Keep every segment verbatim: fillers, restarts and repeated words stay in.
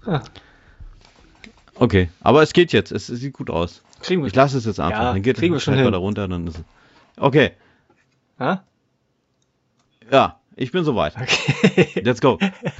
Ja. Okay, aber es geht jetzt. Es, es sieht gut aus. Kriegen wir Ich lasse es jetzt einfach. Ja, dann geht kriegen wir schon halt hin. da runter, dann ist es. Okay. Ha? Ja, ich bin soweit. Okay. Let's go.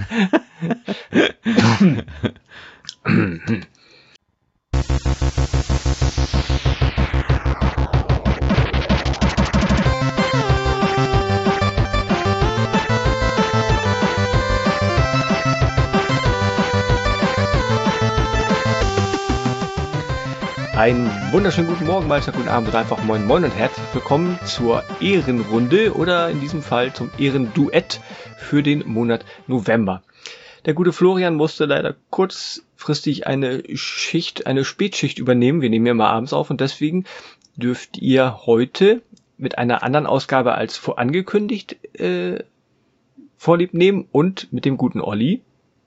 Einen wunderschönen guten Morgen, Mahlzeit, guten Abend oder einfach moin moin und herzlich willkommen zur Ehrenrunde oder in diesem Fall zum Ehrenduett für den Monat November. Der gute Florian musste leider kurzfristig eine Schicht, eine Spätschicht übernehmen. Wir nehmen ja mal abends auf und deswegen dürft ihr heute mit einer anderen Ausgabe als vorangekündigt äh, Vorlieb nehmen und mit dem guten Olli.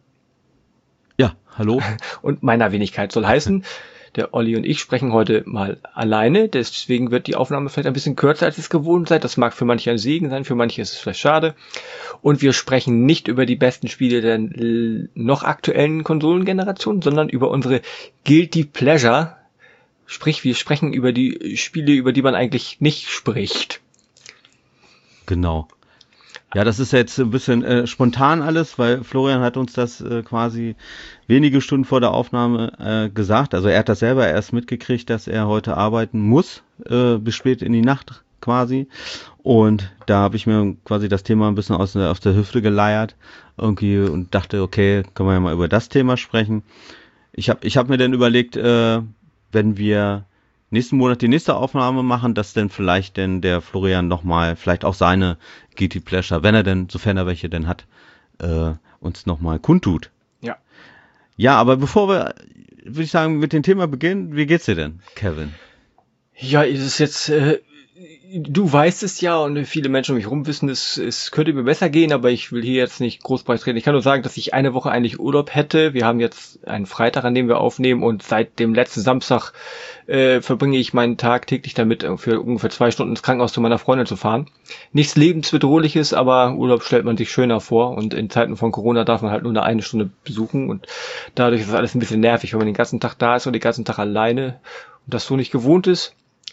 Ja, hallo. Und meiner Wenigkeit soll heißen, der Olli und ich sprechen heute mal alleine, deswegen wird die Aufnahme vielleicht ein bisschen kürzer, als es gewohnt seid. Das mag für manche ein Segen sein, für manche ist es vielleicht schade. Und wir sprechen nicht über die besten Spiele der noch aktuellen Konsolengeneration, sondern über unsere Guilty Pleasure. Sprich, wir sprechen über die Spiele, über die man eigentlich nicht spricht. Genau. Ja, das ist jetzt ein bisschen äh, spontan alles, weil Florian hat uns das äh, quasi wenige Stunden vor der Aufnahme äh, gesagt. Also er hat das selber erst mitgekriegt, dass er heute arbeiten muss, äh, bis spät in die Nacht quasi. Und da habe ich mir quasi das Thema ein bisschen aus der, aus der Hüfte geleiert irgendwie und dachte, okay, können wir ja mal über das Thema sprechen. Ich habe ich hab mir dann überlegt, äh, wenn wir nächsten Monat die nächste Aufnahme machen, dass denn vielleicht denn der Florian nochmal, vielleicht auch seine Guilty Pleasure, wenn er denn, sofern er welche denn hat, äh, uns nochmal kundtut. Ja. Ja, aber bevor wir, würde ich sagen, mit dem Thema beginnen, wie geht's dir denn, Kevin? Ja, ist es jetzt, äh, du weißt es ja und viele Menschen um mich herum wissen, es, es könnte mir besser gehen, aber ich will hier jetzt nicht groß beitreten. Ich kann nur sagen, dass ich eine Woche eigentlich Urlaub hätte. Wir haben jetzt einen Freitag, an dem wir aufnehmen und seit dem letzten Samstag äh, verbringe ich meinen Tag täglich damit, für ungefähr zwei Stunden ins Krankenhaus zu meiner Freundin zu fahren. Nichts Lebensbedrohliches, aber Urlaub stellt man sich schöner vor und in Zeiten von Corona darf man halt nur eine, eine Stunde besuchen und dadurch ist alles ein bisschen nervig, wenn man den ganzen Tag da ist und den ganzen Tag alleine und das so nicht gewohnt ist.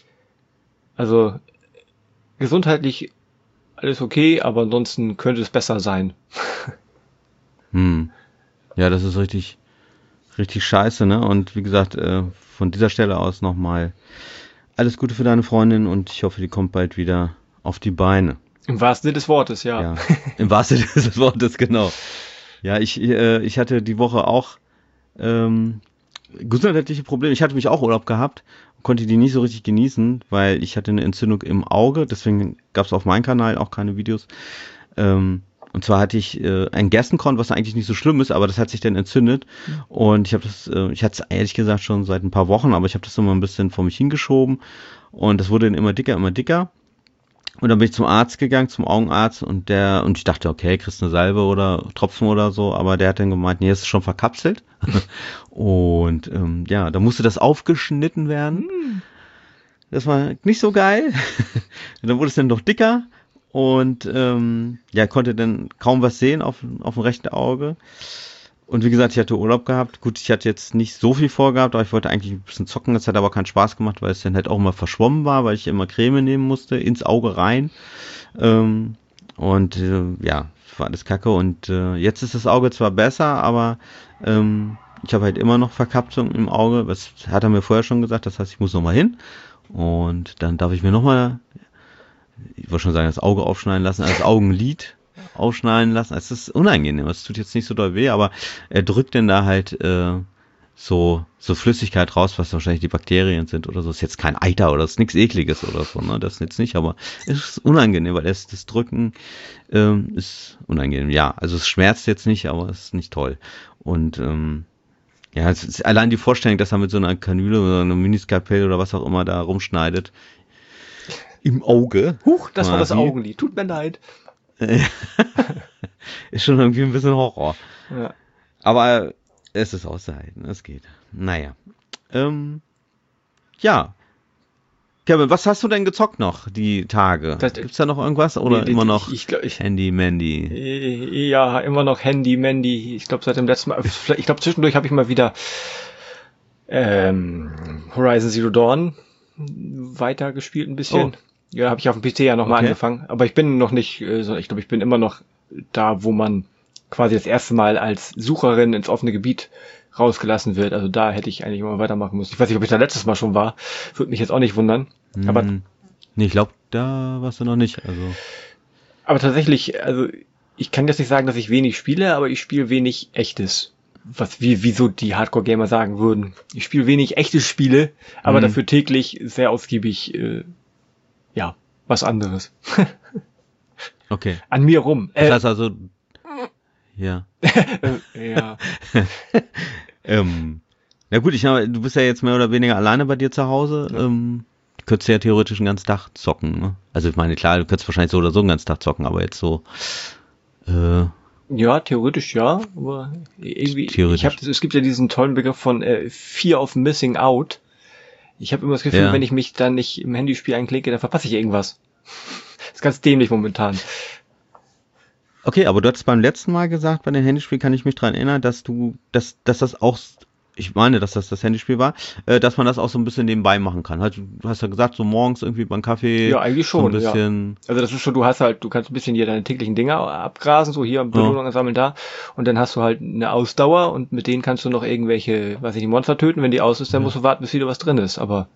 Also gesundheitlich alles okay, aber ansonsten könnte es besser sein. Hm. Ja, das ist richtig, richtig scheiße, ne? Und wie gesagt, äh, von dieser Stelle aus nochmal alles Gute für deine Freundin und ich hoffe, die kommt bald wieder auf die Beine. Im wahrsten Sinne des Wortes, ja. Ja, im wahrsten Sinne des Wortes, genau. Ja, ich, äh, ich hatte die Woche auch ähm, gesundheitliche Probleme. Ich hatte mich auch Urlaub gehabt, konnte die nicht so richtig genießen, weil ich hatte eine Entzündung im Auge, deswegen gab es auf meinem Kanal auch keine Videos. Ähm, und zwar hatte ich äh, ein Gerstenkorn, was eigentlich nicht so schlimm ist, aber das hat sich dann entzündet. Und ich habe das, äh, ich hatte es ehrlich gesagt schon seit ein paar Wochen, aber ich habe das immer ein bisschen vor mich hingeschoben und das wurde dann immer dicker, immer dicker. Und dann bin ich zum Arzt gegangen, zum Augenarzt und der, und ich dachte, okay, kriegst eine Salbe oder Tropfen oder so, aber der hat dann gemeint, nee, es ist schon verkapselt. Und ähm, ja, da musste das aufgeschnitten werden. Das war nicht so geil. Dann wurde es dann doch dicker und ähm, ja, konnte dann kaum was sehen auf, auf dem rechten Auge. Und wie gesagt, ich hatte Urlaub gehabt. Gut, ich hatte jetzt nicht so viel vorgehabt, aber ich wollte eigentlich ein bisschen zocken. Das hat aber keinen Spaß gemacht, weil es dann halt auch immer verschwommen war, weil ich immer Creme nehmen musste, ins Auge rein. Ähm, und äh, ja, war alles kacke. Und äh, jetzt ist das Auge zwar besser, aber ähm, ich habe halt immer noch Verkapselung im Auge. Das hat er mir vorher schon gesagt. Das heißt, ich muss nochmal hin. Und dann darf ich mir nochmal, ich wollte schon sagen, das Auge aufschneiden lassen, als Augenlid aufschneiden lassen. Es ist unangenehm, es tut jetzt nicht so doll weh, aber er drückt denn da halt äh, so so Flüssigkeit raus, was wahrscheinlich die Bakterien sind oder so. Ist jetzt kein Eiter oder ist nichts Ekliges oder so, ne? Das jetzt nicht, aber es ist unangenehm, weil das, das Drücken ähm, ist unangenehm. Ja, also es schmerzt jetzt nicht, aber es ist nicht toll. Und ähm, ja, es ist allein die Vorstellung, dass er mit so einer Kanüle oder einer Miniskalpell oder was auch immer da rumschneidet. Im Auge. Huch, das war das quasi. Augenlid. Tut mir leid. Ist schon irgendwie ein bisschen Horror. Ja. Aber es ist auszuhalten, es geht. Naja. Ähm, ja. Kevin, was hast du denn gezockt noch die Tage? Das- Gibt's da noch irgendwas oder Nee, immer ich- noch ich glaub, ich- Handy Mandy? Äh, Ja, immer noch Handy, Mandy. Ich glaube, seit dem letzten Mal. vielleicht- Ich glaube, zwischendurch habe ich mal wieder ähm, Horizon Zero Dawn weitergespielt ein bisschen. Oh. Ja, habe ich auf dem P C ja nochmal Okay. angefangen. Aber ich bin noch nicht, äh, so- ich glaube, ich bin immer noch da, wo man quasi das erste Mal als Sucherin ins offene Gebiet rausgelassen wird. Also da hätte ich eigentlich immer weitermachen müssen. Ich weiß nicht, ob ich da letztes Mal schon war. Würde mich jetzt auch nicht wundern. Aber Hm, nee, ich glaube, da warst du noch nicht. Also Aber tatsächlich, also ich kann jetzt nicht sagen, dass ich wenig spiele, aber ich spiele wenig echtes. Was wie wieso die Hardcore-Gamer sagen würden. Ich spiele wenig echte Spiele, aber Mhm. dafür täglich sehr ausgiebig, äh, ja, was anderes. okay. An mir rum. Das Äh, heißt also, ja. äh, ja. Ähm, na gut, ich habe, du bist ja jetzt mehr oder weniger alleine bei dir zu Hause. Ja. Ähm, du könntest ja theoretisch den ganzen Tag zocken. Ne? Also ich meine, klar, du könntest wahrscheinlich so oder so den ganzen Tag zocken, aber jetzt so. Äh, Ja, theoretisch ja, aber irgendwie, Theoretisch. ich hab, es gibt ja diesen tollen Begriff von äh, Fear of Missing Out. Ich habe immer das Gefühl, Ja. wenn ich mich dann nicht im Handyspiel einklicke, dann verpasse ich irgendwas. Das ist ganz dämlich momentan. okay, aber du hattest beim letzten Mal gesagt, bei dem Handyspiel kann ich mich dran erinnern, dass du, dass, dass das auch, ich meine, dass das das Handyspiel war, äh, dass man das auch so ein bisschen nebenbei machen kann. Halt, du hast ja gesagt, so morgens irgendwie beim Kaffee. Ja, eigentlich schon, so ein bisschen, Also das ist so, du hast halt, du kannst ein bisschen hier deine täglichen Dinge abgrasen, so hier Belohnungen sammeln da, und dann hast du halt eine Ausdauer und mit denen kannst du noch irgendwelche, weiß ich nicht, Monster töten. Wenn die aus ist, dann musst du warten, bis wieder was drin ist. Aber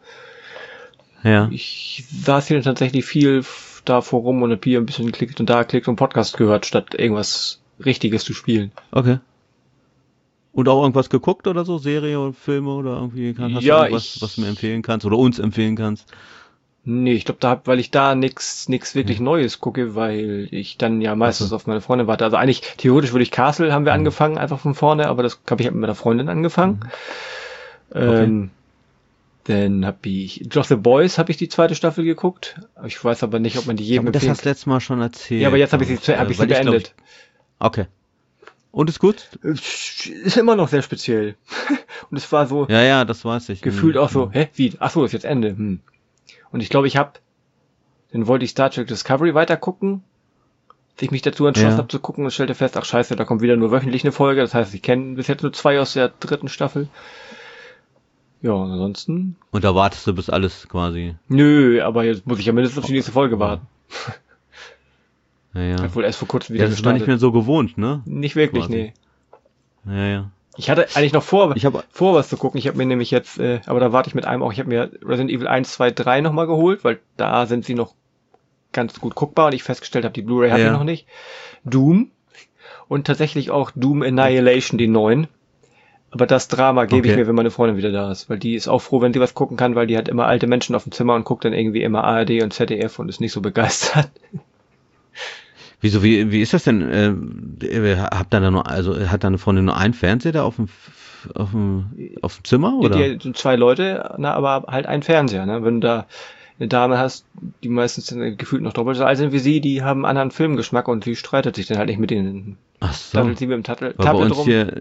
ja. ich saß hier tatsächlich viel f- da vor rum und hab hier ein bisschen geklickt und da geklickt und Podcast gehört, statt irgendwas Richtiges zu spielen. Okay. Und auch irgendwas geguckt oder so? Serie oder Filme oder irgendwie? Kann, hast Ja, du irgendwas, ich- was du mir empfehlen kannst oder uns empfehlen kannst? Nee, ich glaube, da hab, weil ich da nix nix wirklich Neues gucke, weil ich dann ja meistens Ach so. auf meine Freundin warte. Also eigentlich, theoretisch würde ich Castle haben wir Mhm. angefangen, einfach von vorne, aber das habe ich halt mit meiner Freundin angefangen. Ähm, dann habe ich Just the Boys habe ich die zweite Staffel geguckt. Ich weiß aber nicht, ob man die Ja, jedem aber das empfehlen hast du letztes Mal schon erzählt. Ja, aber jetzt habe ich sie, glaub zu- hab ich sie Weil glaub, beendet. okay. Und ist gut? Ist immer noch sehr speziell. Und es war so, Ja, ja, das weiß ich. gefühlt Mhm. auch so, hä, wie? Ach so, ist jetzt Ende. Hm. Und ich glaube, ich habe, dann wollte ich Star Trek Discovery weiter gucken, als ich mich dazu entschlossen Ja. habe zu gucken und stellte fest, ach scheiße, da kommt wieder nur wöchentlich eine Folge. Das heißt, ich kenne bis jetzt nur zwei aus der dritten Staffel. Ja, und ansonsten, Und da wartest du bis alles quasi. nö, aber jetzt muss ich ja mindestens auf die nächste Folge warten. Ja, ja. Hat wohl erst vor kurzem Ja, wieder das ist man nicht mehr so gewohnt, ne? Nicht wirklich, quasi. nee. Ja, ja. Ich hatte eigentlich noch vor, Ich habe vor was zu gucken. Ich habe mir nämlich jetzt, äh, aber da warte ich mit einem auch, ich habe mir Resident Evil eins, zwei, drei nochmal geholt, weil da sind sie noch ganz gut guckbar und ich festgestellt habe, die Blu-ray habe Ja. ich noch nicht. Doom und tatsächlich auch Doom Annihilation, die neuen. Aber das Drama gebe ich Okay. mir, wenn meine Freundin wieder da ist, weil die ist auch froh, wenn sie was gucken kann, weil die hat immer alte Menschen auf dem Zimmer und guckt dann irgendwie immer A R D und Z D F und ist nicht so begeistert. Wieso, wie, wie ist das denn? Äh, habt ihr da nur, also hat deine Freundin nur einen Fernseher da auf dem, auf dem, auf dem Zimmer, oder? Die sind zwei Leute, na, aber halt ein Fernseher, ne? Wenn du da eine Dame hast, die meistens dann gefühlt noch doppelt so alt sind wie sie, die haben einen anderen Filmgeschmack und sie streitet sich dann halt nicht mit denen. Ach so. Dattelt sie mit dem Tattel, Weil bei Tablet uns rum. hier,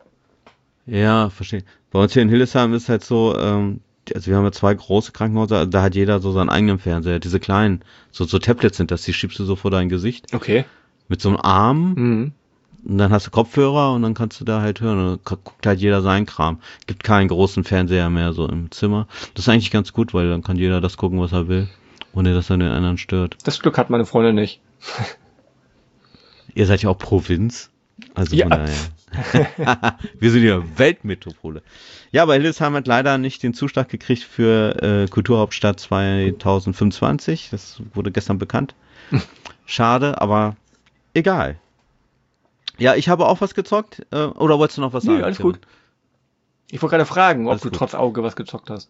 ja, verstehe. Bei uns hier in Hildesheim ist halt so, ähm, also wir haben ja zwei große Krankenhäuser, also da hat jeder so seinen eigenen Fernseher. Diese kleinen, so, so Tablets sind das, die schiebst du so vor dein Gesicht. Okay. Mit so einem Arm, Mhm. und dann hast du Kopfhörer und dann kannst du da halt hören. Und dann gu- guckt halt jeder seinen Kram. Gibt keinen großen Fernseher mehr so im Zimmer. Das ist eigentlich ganz gut, weil dann kann jeder das gucken, was er will, ohne dass er den anderen stört. Das Glück hat meine Freundin nicht. Ihr seid ja auch Provinz. Also Ja. von daher. Wir sind ja Weltmetropole. Ja, aber Hildesheim hat leider nicht den Zuschlag gekriegt für äh, Kulturhauptstadt zwanzig fünfundzwanzig. Das wurde gestern bekannt. Schade, aber egal. Ja, ich habe auch was gezockt. Äh, oder wolltest du noch was Nee, sagen? alles Kevin? gut. Ich wollte gerade fragen, ob Alles du gut. trotz Auge was gezockt hast.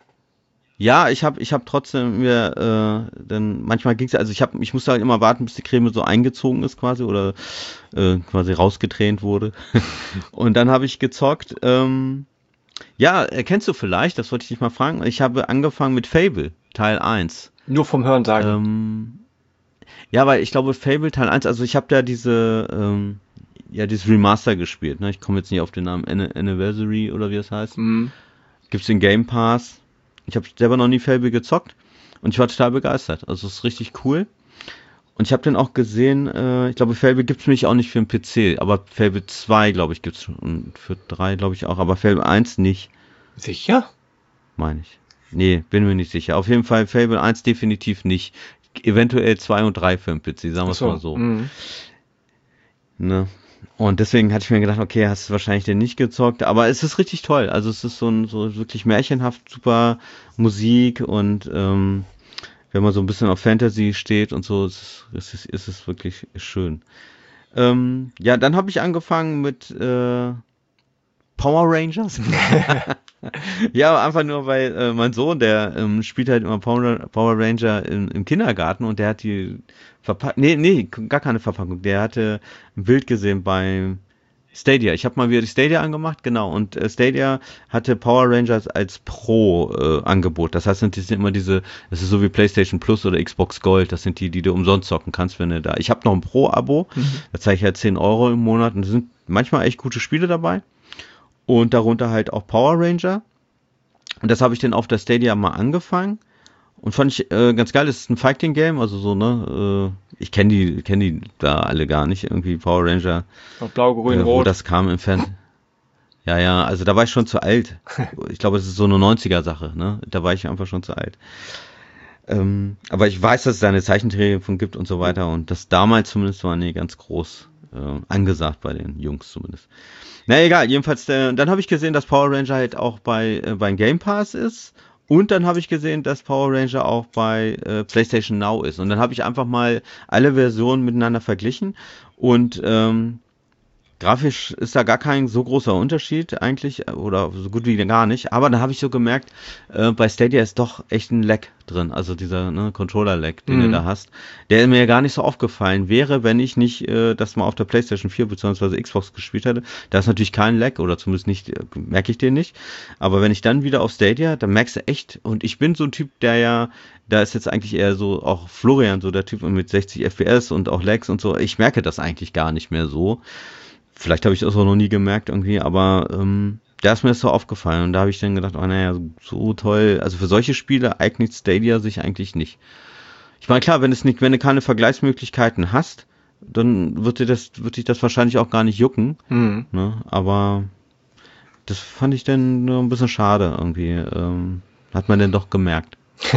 Ja, ich habe ich hab trotzdem mir, äh, dann manchmal ging's, also ich habe, ich musste halt immer warten, bis die Creme so eingezogen ist quasi oder äh, quasi rausgetränt wurde. Und dann habe ich gezockt. Ähm, ja, erkennst du vielleicht, das wollte ich dich mal fragen. Ich habe angefangen mit Fable, Teil eins. Nur vom Hören sagen. Ähm, ja, weil ich glaube Fable Teil eins, also ich habe da diese, ähm, ja, dieses Remaster gespielt, ne? Ich komme jetzt nicht auf den Namen, Anni- Anniversary oder wie das heißt. Mhm. Gibt's den Game Pass. Ich habe selber noch nie Fable gezockt und ich war total begeistert. Also es ist richtig cool. Und ich habe den auch gesehen, äh, ich glaube, Fable gibt's nämlich auch nicht für den P C, aber Fable zwei, glaube ich, gibt's schon. Und für drei, glaube ich, auch, aber Fable eins nicht. Sicher? Meine ich. Nee, bin mir nicht sicher. Auf jeden Fall Fable eins definitiv nicht. Eventuell zwei und drei für den P C, sagen wir es mal so. Mhm. Ne? Und deswegen hatte ich mir gedacht, okay, hast du wahrscheinlich den nicht gezockt, aber es ist richtig toll. Also es ist so ein so wirklich märchenhaft, super Musik und ähm, wenn man so ein bisschen auf Fantasy steht und so, ist, ist, ist, ist es wirklich schön. Ähm, ja, dann habe ich angefangen mit äh, Power Rangers. Ja, einfach nur, weil äh, mein Sohn, der ähm, spielt halt immer Power, Power Ranger im, im Kindergarten und der hat die Verpackung, nee, nee, gar keine Verpackung, der hatte ein Bild gesehen beim Stadia. Ich habe mal wieder die Stadia angemacht, genau, und äh, Stadia hatte Power Rangers als Pro-Angebot. Äh, das heißt, das sind immer diese, das ist so wie PlayStation Plus oder Xbox Gold, das sind die, die du umsonst zocken kannst, wenn du da. Ich habe noch ein Pro-Abo, mhm. Da zahle ich halt zehn Euro im Monat und da sind manchmal echt gute Spiele dabei. Und darunter halt auch Power Ranger. Und das habe ich dann auf der Stadia mal angefangen. Und fand ich äh, ganz geil. Das ist ein Fighting-Game. Also so, ne? Äh, ich kenne die, kenn die da alle gar nicht. Irgendwie Power Ranger. Blau, grün, äh, wo rot. das kam im Fernsehen. Ja, ja. Also da war ich schon zu alt. Ich glaube, es ist so eine neunziger-Sache. Ne? Da war ich einfach schon zu alt. Ähm, aber ich weiß, dass es da eine Zeichentrickserie von gibt und so weiter. Und das damals zumindest war nee, ganz groß äh, angesagt bei den Jungs zumindest. Na egal, jedenfalls, äh, dann habe ich gesehen, dass Power Ranger halt auch bei äh, beim Game Pass ist und dann habe ich gesehen, dass Power Ranger auch bei äh, PlayStation Now ist und dann habe ich einfach mal alle Versionen miteinander verglichen und ähm, grafisch ist da gar kein so großer Unterschied eigentlich oder so gut wie gar nicht, aber da habe ich so gemerkt, äh, bei Stadia ist doch echt ein Lag drin, also dieser ne, Controller-Lag, den mhm. du da hast, der mir gar nicht so aufgefallen wäre, wenn ich nicht äh, das mal auf der PlayStation vier bzw. Xbox gespielt hätte. Da ist natürlich kein Lag oder zumindest nicht, äh, merke ich den nicht, aber wenn ich dann wieder auf Stadia, dann merkst du echt, und ich bin so ein Typ, der ja, da ist jetzt eigentlich eher so, auch Florian, so der Typ mit sechzig F P S und auch Lags und so, ich merke das eigentlich gar nicht mehr so. Vielleicht habe ich das auch noch nie gemerkt irgendwie, aber ähm, da ist mir das so aufgefallen und da habe ich dann gedacht, oh naja, so, so toll, also für solche Spiele eignet Stadia sich eigentlich nicht. Ich meine, klar, wenn es nicht, wenn du keine Vergleichsmöglichkeiten hast, dann wird dir das, wird dich das wahrscheinlich auch gar nicht jucken, mhm. ne? Aber das fand ich dann nur ein bisschen schade irgendwie, ähm, hat man denn doch gemerkt.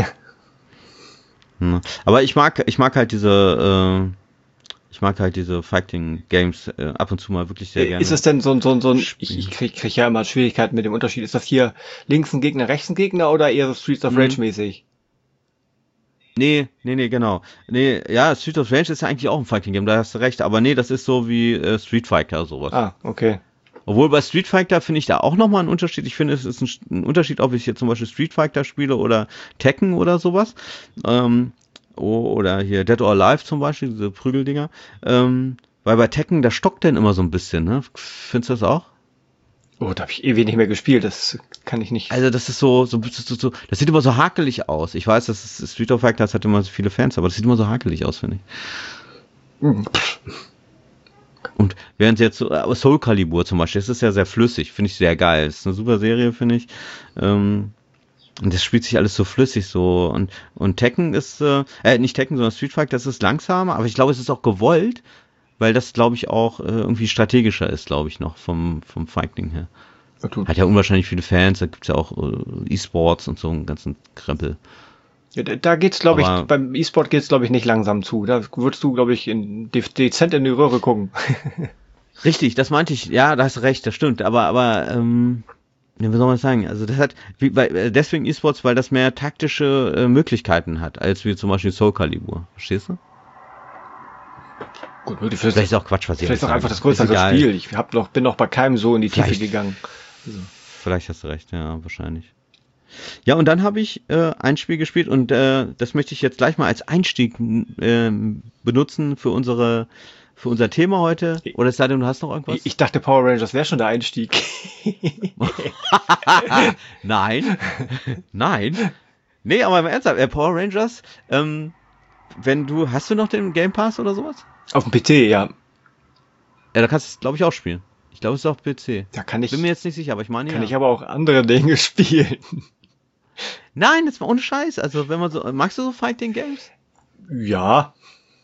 ne? Aber ich mag, ich mag halt diese, äh, Ich mag halt diese Fighting-Games äh, ab und zu mal wirklich sehr gerne. Ist es denn so ein, so ein, so ein ich, ich krieg, krieg ja immer Schwierigkeiten mit dem Unterschied. Ist das hier links ein Gegner, rechts ein Gegner oder eher so Streets of Rage mäßig? Nee, nee, nee, genau. Nee, ja, Streets of Rage ist ja eigentlich auch ein Fighting-Game, da hast du recht. Aber nee, das ist so wie äh, Street Fighter, sowas. Ah, okay. Obwohl bei Street Fighter finde ich da auch nochmal einen Unterschied. Ich finde, es ist ein, ein Unterschied, ob ich jetzt zum Beispiel Street Fighter spiele oder Tekken oder sowas. Ähm, oder hier Dead or Alive zum Beispiel, diese Prügeldinger. Ähm, weil bei Tekken, da stockt denn immer so ein bisschen, ne? Findest du das auch? Oh, da habe ich ewig nicht mehr gespielt, das kann ich nicht. Also das ist so, so, so, so das sieht immer so hakelig aus. Ich weiß, das ist Street of Fighter, das hat immer so viele Fans, aber das sieht immer so hakelig aus, finde ich. Mhm. Und während jetzt so, Soul Calibur zum Beispiel, das ist ja sehr flüssig, finde ich sehr geil. Das ist eine super Serie, finde ich. Ähm, Und das spielt sich alles so flüssig so. Und, und Tekken ist, äh, äh, nicht Tekken, sondern Street Fighter, das ist langsamer, aber ich glaube, es ist auch gewollt, weil das, glaube ich, auch äh, irgendwie strategischer ist, glaube ich, noch vom, vom Fighting her. Okay. Hat ja unwahrscheinlich viele Fans, da gibt's ja auch äh, E-Sports und so einen ganzen Krempel. Ja, da, da geht's, glaube ich, beim E-Sport geht's, glaube ich, nicht langsam zu. Da würdest du, glaube ich, in, de- dezent in die Röhre gucken. Richtig, das meinte ich. Ja, da hast du recht, das stimmt. Aber, aber, ähm, ja, wie soll man das sagen? Also das hat, wie, weil, deswegen E-Sports, weil das mehr taktische äh, Möglichkeiten hat, als wie zum Beispiel Soul Calibur. Verstehst du? Gut, vielleicht, vielleicht ist auch Quatsch, was ich Vielleicht ist auch einfach das größere Spiel. Ich hab noch, bin noch bei keinem so in die Tiefe gegangen. Also. Vielleicht hast du recht, ja, wahrscheinlich. Ja, und dann habe ich äh, ein Spiel gespielt und äh, das möchte ich jetzt gleich mal als Einstieg äh, benutzen für unsere für unser Thema heute. Oder es sei denn, du hast noch irgendwas? Ich dachte, Power Rangers wäre schon der Einstieg. Nein. Nein. Nee, aber im Ernst, äh, Power Rangers, ähm, wenn du, hast du noch den Game Pass oder sowas? Auf dem P C, ja. Ja, da kannst du es, glaube ich, auch spielen. Ich glaube, es ist auf P C. Da kann ich. Bin mir jetzt nicht sicher, aber ich meine Kann ja. ich aber auch andere Dinge spielen. Nein, das war ohne Scheiß. Also, wenn man so, magst du so Fighting Games? Ja.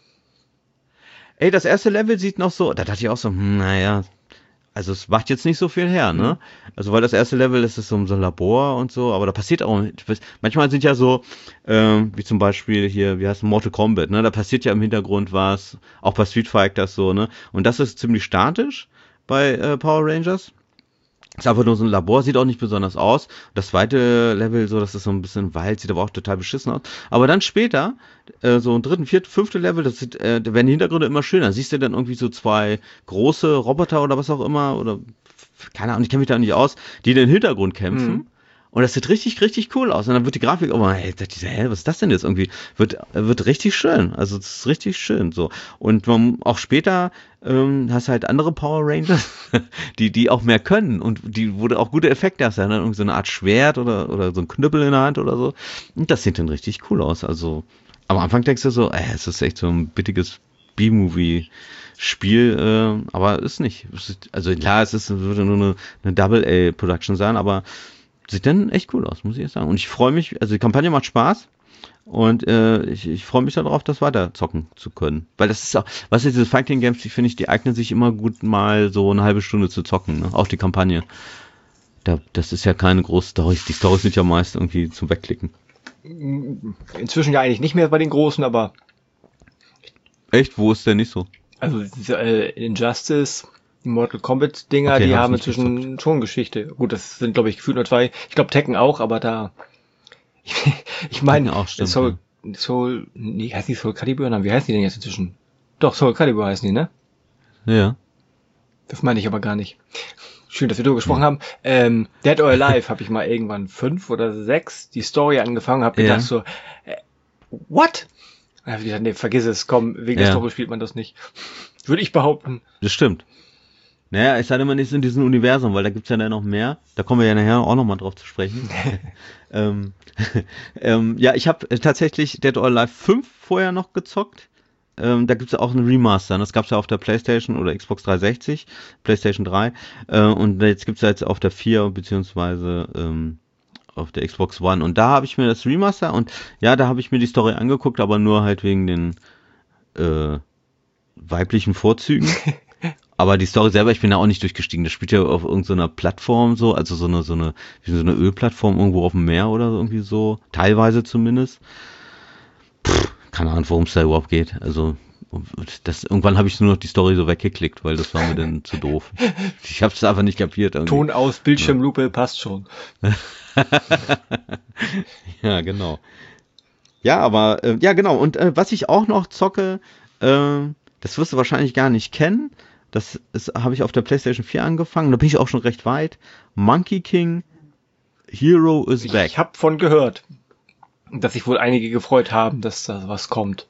Ey, das erste Level sieht noch so, da dachte ich auch so, hm, naja, also es macht jetzt nicht so viel her, ne? Mhm. Also weil das erste Level ist so, so ein Labor und so, aber da passiert auch, manchmal sind ja so, ähm, wie zum Beispiel hier, wie heißt es, Mortal Kombat, ne? Da passiert ja im Hintergrund was, auch bei Street Fighter so, ne? Und das ist ziemlich statisch bei äh, Power Rangers. Ist einfach nur so ein Labor, sieht auch nicht besonders aus. Das zweite Level, so, das ist so ein bisschen Wald, sieht aber auch total beschissen aus. Aber dann später, äh, so im dritten, vierten, fünfte Level, das sieht, äh, da werden die Hintergründe immer schöner. Siehst du dann irgendwie so zwei große Roboter oder was auch immer, oder keine Ahnung, ich kenne mich da nicht aus, die in den Hintergrund kämpfen. Mhm. Und das sieht richtig, richtig cool aus. Und dann wird die Grafik auch mal, hey, hä, was ist das denn jetzt irgendwie? Wird, wird richtig schön. Also, es ist richtig schön, so. Und man, auch später, ähm, hast du halt andere Power Rangers, die, die auch mehr können und die, wo du auch gute Effekte hast. Dann irgendwie so eine Art Schwert oder, oder so ein Knüppel in der Hand oder so. Und das sieht dann richtig cool aus. Also, am Anfang denkst du so, ey, es ist echt so ein bittiges B-Movie. Spiel, äh, aber ist nicht. Es ist, also klar, es ist, würde nur eine, eine Double-A-Production sein, aber sieht dann echt cool aus, muss ich jetzt sagen. Und ich freue mich, also die Kampagne macht Spaß und äh, ich, ich freue mich darauf, das weiter zocken zu können. Weil das ist auch, was ist diese Fighting Games, die finde ich, die eignen sich immer gut mal so eine halbe Stunde zu zocken, ne? Auch die Kampagne. Da, das ist ja keine große Story. Die Storys sind ja meist irgendwie zum Wegklicken. Inzwischen ja eigentlich nicht mehr bei den Großen, aber Echt? Wo ist der nicht so? also diese, äh, Injustice, die Mortal Kombat Dinger, Okay, die hab ich haben nicht inzwischen gezockt. schon Geschichte. Gut, das sind glaube ich gefühlt nur zwei. Ich glaube Tekken auch, aber da ich meine, Tekken auch, stimmt, Soul, Soul, nee, heißt die Soul Calibur? Nein, wie heißen die denn jetzt inzwischen? Doch, Soul Calibur heißen die, ne? Ja. Das meine ich aber gar nicht. Schön, dass wir darüber gesprochen Hm. haben. Ähm, Dead or Alive habe ich mal irgendwann fünf oder sechs die Story angefangen, habe Ja. gedacht so, äh, what? Da hab ich gedacht, nee, vergiss es, komm, wegen der Ja. Story spielt man das nicht. Würde ich behaupten. Das stimmt. Naja, es sei denn, man ist in diesem Universum, weil da gibt's ja dann noch mehr. Da kommen wir ja nachher auch nochmal drauf zu sprechen. ähm, ähm, ja, ich habe tatsächlich Dead or Alive fünf vorher noch gezockt. Ähm, da gibt's ja auch einen Remaster. Das gab's ja auf der PlayStation oder Xbox dreihundertsechzig, PlayStation drei. Äh, und jetzt gibt's ja jetzt auf der vier beziehungsweise ähm, auf der Xbox One. Und da habe ich mir das Remaster und ja, da habe ich mir die Story angeguckt, aber nur halt wegen den äh, weiblichen Vorzügen. Aber die Story selber, ich bin da auch nicht durchgestiegen. Das spielt ja auf irgendeiner Plattform so, also so eine, so eine, wie so eine Ölplattform irgendwo auf dem Meer oder so, irgendwie so, teilweise zumindest. Pff, keine Ahnung, worum es da überhaupt geht. Also das, irgendwann habe ich nur noch die Story so weggeklickt, weil das war mir dann zu doof. Ich habe es einfach nicht kapiert. Irgendwie. Ton aus, Bildschirmlupe, passt schon. Ja, genau. Ja, aber, äh, ja, genau. Und äh, was ich auch noch zocke, äh, das wirst du wahrscheinlich gar nicht kennen. Das habe ich auf der PlayStation vier angefangen. Da bin ich auch schon recht weit. Monkey King Hero is Ich, Back. ich habe von gehört, dass sich wohl einige gefreut haben, dass da was kommt.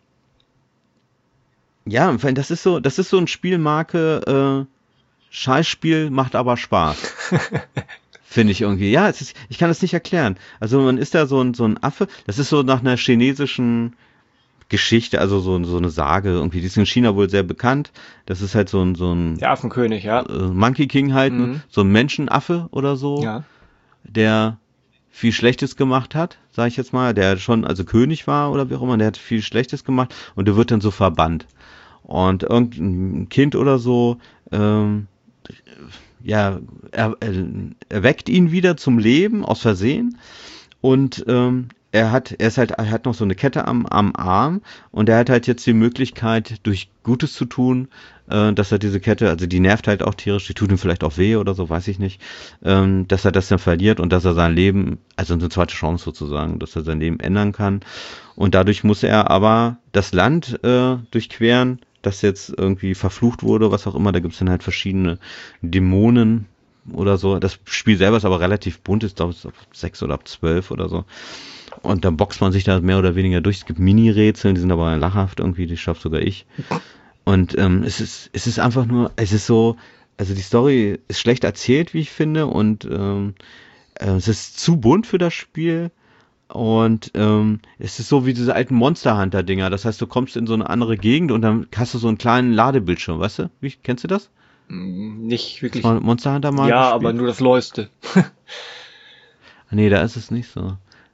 Ja, das ist so, das ist so ein Spielmarke, äh, Scheißspiel macht aber Spaß. Finde ich irgendwie. Ja, es ist, ich kann es nicht erklären. Also man ist da so ein, so ein Affe. Das ist so nach einer chinesischen Geschichte, also so, so eine Sage irgendwie. Die ist in China wohl sehr bekannt. Das ist halt so ein, so ein Der Affenkönig, ja. äh, Monkey King halt, Mhm. so ein Menschenaffe oder so, Ja. der viel Schlechtes gemacht hat, sage ich jetzt mal, der schon also König war oder wie auch immer, der hat viel Schlechtes gemacht und der wird dann so verbannt. Und irgendein Kind oder so, ähm, ja, er, er, erweckt ihn wieder zum Leben aus Versehen und ähm, er hat, er ist halt, er hat noch so eine Kette am, am Arm und er hat halt jetzt die Möglichkeit, durch Gutes zu tun, äh, dass er diese Kette, also die nervt halt auch tierisch, die tut ihm vielleicht auch weh oder so, weiß ich nicht, ähm, dass er das dann verliert und dass er sein Leben, also eine zweite Chance sozusagen, dass er sein Leben ändern kann. Und dadurch muss er aber das Land äh, durchqueren, das jetzt irgendwie verflucht wurde, was auch immer, da gibt's dann halt verschiedene Dämonen oder so. Das Spiel selber ist aber relativ bunt, ist glaube ich ab sechs oder ab zwölf oder so. Und dann boxt man sich da mehr oder weniger durch. Es gibt Mini-Rätsel, die sind aber lachhaft irgendwie, die schafft sogar ich. Und ähm, es ist, es ist einfach nur, es ist so, also die Story ist schlecht erzählt, wie ich finde, und ähm, äh, es ist zu bunt für das Spiel. Und ähm, es ist so wie diese alten Monster Hunter Dinger. Das heißt, du kommst in so eine andere Gegend und dann hast du so einen kleinen Ladebildschirm, weißt du? Wie, kennst du das? Mm, Nicht wirklich. Monster Hunter mal Ja, gespielt? aber nur das Leueste. Nee, da ist es nicht so.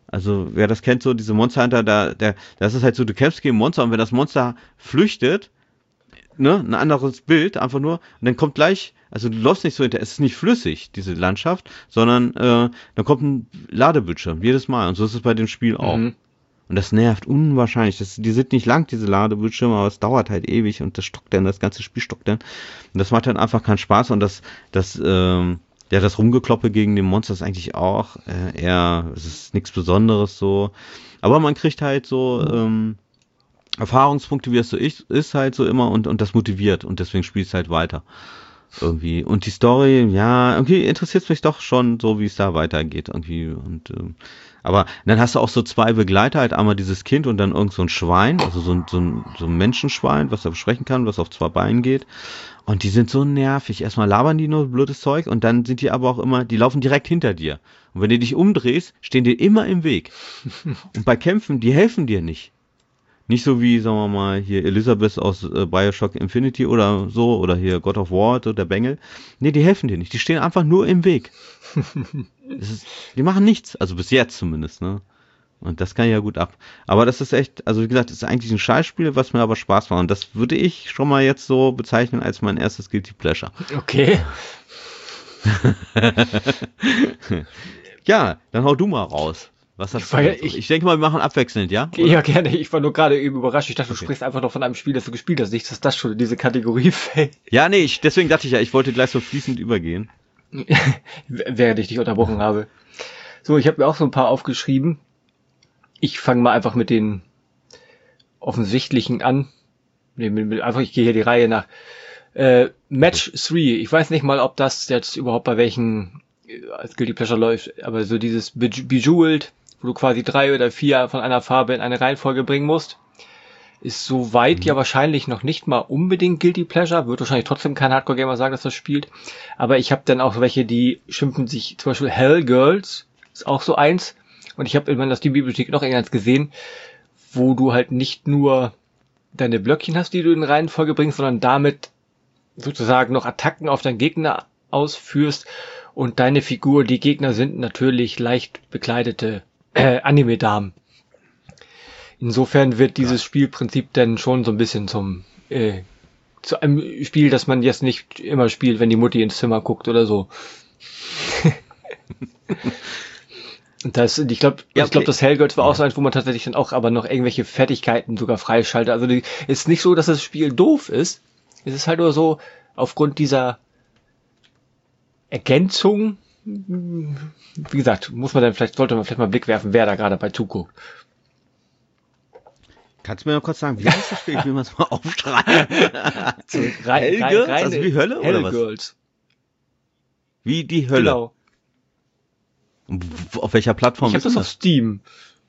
Also, wer das kennt, so diese Monster Hunter, da, der, das ist halt so, du kämpfst gegen Monster und wenn das Monster flüchtet, ne, ein anderes Bild, einfach nur, und dann kommt gleich, also du läufst nicht so hinter, es ist nicht flüssig, diese Landschaft, sondern äh, dann kommt ein Ladebildschirm, jedes Mal. Und so ist es bei dem Spiel auch. Mhm. Und das nervt unwahrscheinlich. Das, die sind nicht lang, diese Ladebildschirme, aber es dauert halt ewig und das stockt dann, das ganze Spiel stockt dann. Und das macht dann einfach keinen Spaß und das, das, ähm, ja, das Rumgekloppe gegen den Monster ist eigentlich auch äh, eher, es ist nichts Besonderes so. Aber man kriegt halt so ähm, Erfahrungspunkte, wie es so ist, ist halt so immer und, und das motiviert und deswegen spielst du halt weiter. Irgendwie. Und die Story, ja, irgendwie interessiert es mich doch schon so, wie es da weitergeht. Irgendwie. Und ähm, aber dann hast du auch so zwei Begleiter, halt einmal dieses Kind und dann irgend so ein Schwein, also so ein, so ein, so ein Menschenschwein, was da sprechen kann, was auf zwei Beinen geht. Und die sind so nervig. Erstmal labern die nur blödes Zeug und dann sind die aber auch immer, die laufen direkt hinter dir. Und wenn du dich umdrehst, stehen die immer im Weg. Und bei Kämpfen, die helfen dir nicht. Nicht so wie, sagen wir mal, hier Elizabeth aus äh, Bioshock Infinity oder so, oder hier God of War, so der Bengel. Nee, die helfen dir nicht. Die stehen einfach nur im Weg. Das ist, die machen nichts. Also bis jetzt zumindest, ne? Und das kann ich ja gut ab. Aber das ist echt, also wie gesagt, das ist eigentlich ein Scheißspiel, was mir aber Spaß macht. Und das würde ich schon mal jetzt so bezeichnen als mein erstes Guilty Pleasure. Okay. Ja, dann hau du mal raus. Was hast du? Ich, ich denke mal, wir machen abwechselnd, ja? Oder? Ja, gerne. Ich war nur gerade eben überrascht. Ich dachte, okay. Du sprichst einfach noch von einem Spiel, das du gespielt hast. Nicht, dass das schon in diese Kategorie fällt. Ja, nee, ich, deswegen dachte ich ja, ich wollte gleich so fließend übergehen. Während ich dich unterbrochen habe. So, ich habe mir auch so ein paar aufgeschrieben. Ich fange mal einfach mit den offensichtlichen an. Nee, mit, mit, einfach, ich gehe hier die Reihe nach. Äh, Match drei. Ich weiß nicht mal, ob das jetzt überhaupt bei welchen als Guilty Pleasure läuft, aber so dieses Bejeweled, wo du quasi drei oder vier von einer Farbe in eine Reihenfolge bringen musst, ist soweit mhm. ja wahrscheinlich noch nicht mal unbedingt Guilty Pleasure, wird wahrscheinlich trotzdem kein Hardcore-Gamer sagen, dass das spielt, aber ich habe dann auch welche, die schimpfen sich, zum Beispiel Hell Girls, ist auch so eins, und ich habe in meiner Steam-Bibliothek noch irgendeins gesehen, wo du halt nicht nur deine Blöckchen hast, die du in Reihenfolge bringst, sondern damit sozusagen noch Attacken auf deinen Gegner ausführst und deine Figur, die Gegner sind natürlich leicht bekleidete äh, Anime-Damen. Insofern wird dieses Spielprinzip dann schon so ein bisschen zum äh, zu einem Spiel, das man jetzt nicht immer spielt, wenn die Mutti ins Zimmer guckt oder so. Und das, ich glaube, ja, okay. ich glaube, das Hellgirls war auch so eins, wo man tatsächlich dann auch aber noch irgendwelche Fertigkeiten sogar freischaltet. Also es ist nicht so, dass das Spiel doof ist. Es ist halt nur so, aufgrund dieser Ergänzung, wie gesagt, muss man dann vielleicht, sollte man vielleicht mal einen Blick werfen, wer da gerade bei zuguckt. Kannst du mir noch kurz sagen, wie heißt das Spiel? Ich will mal es mal aufschreiben. So, rein, Hellgirls? Rein, also wie Hölle oder was? Hellgirls. Wie die Hölle? Genau. Auf welcher Plattform ich ist das? Ich habe das auf Steam.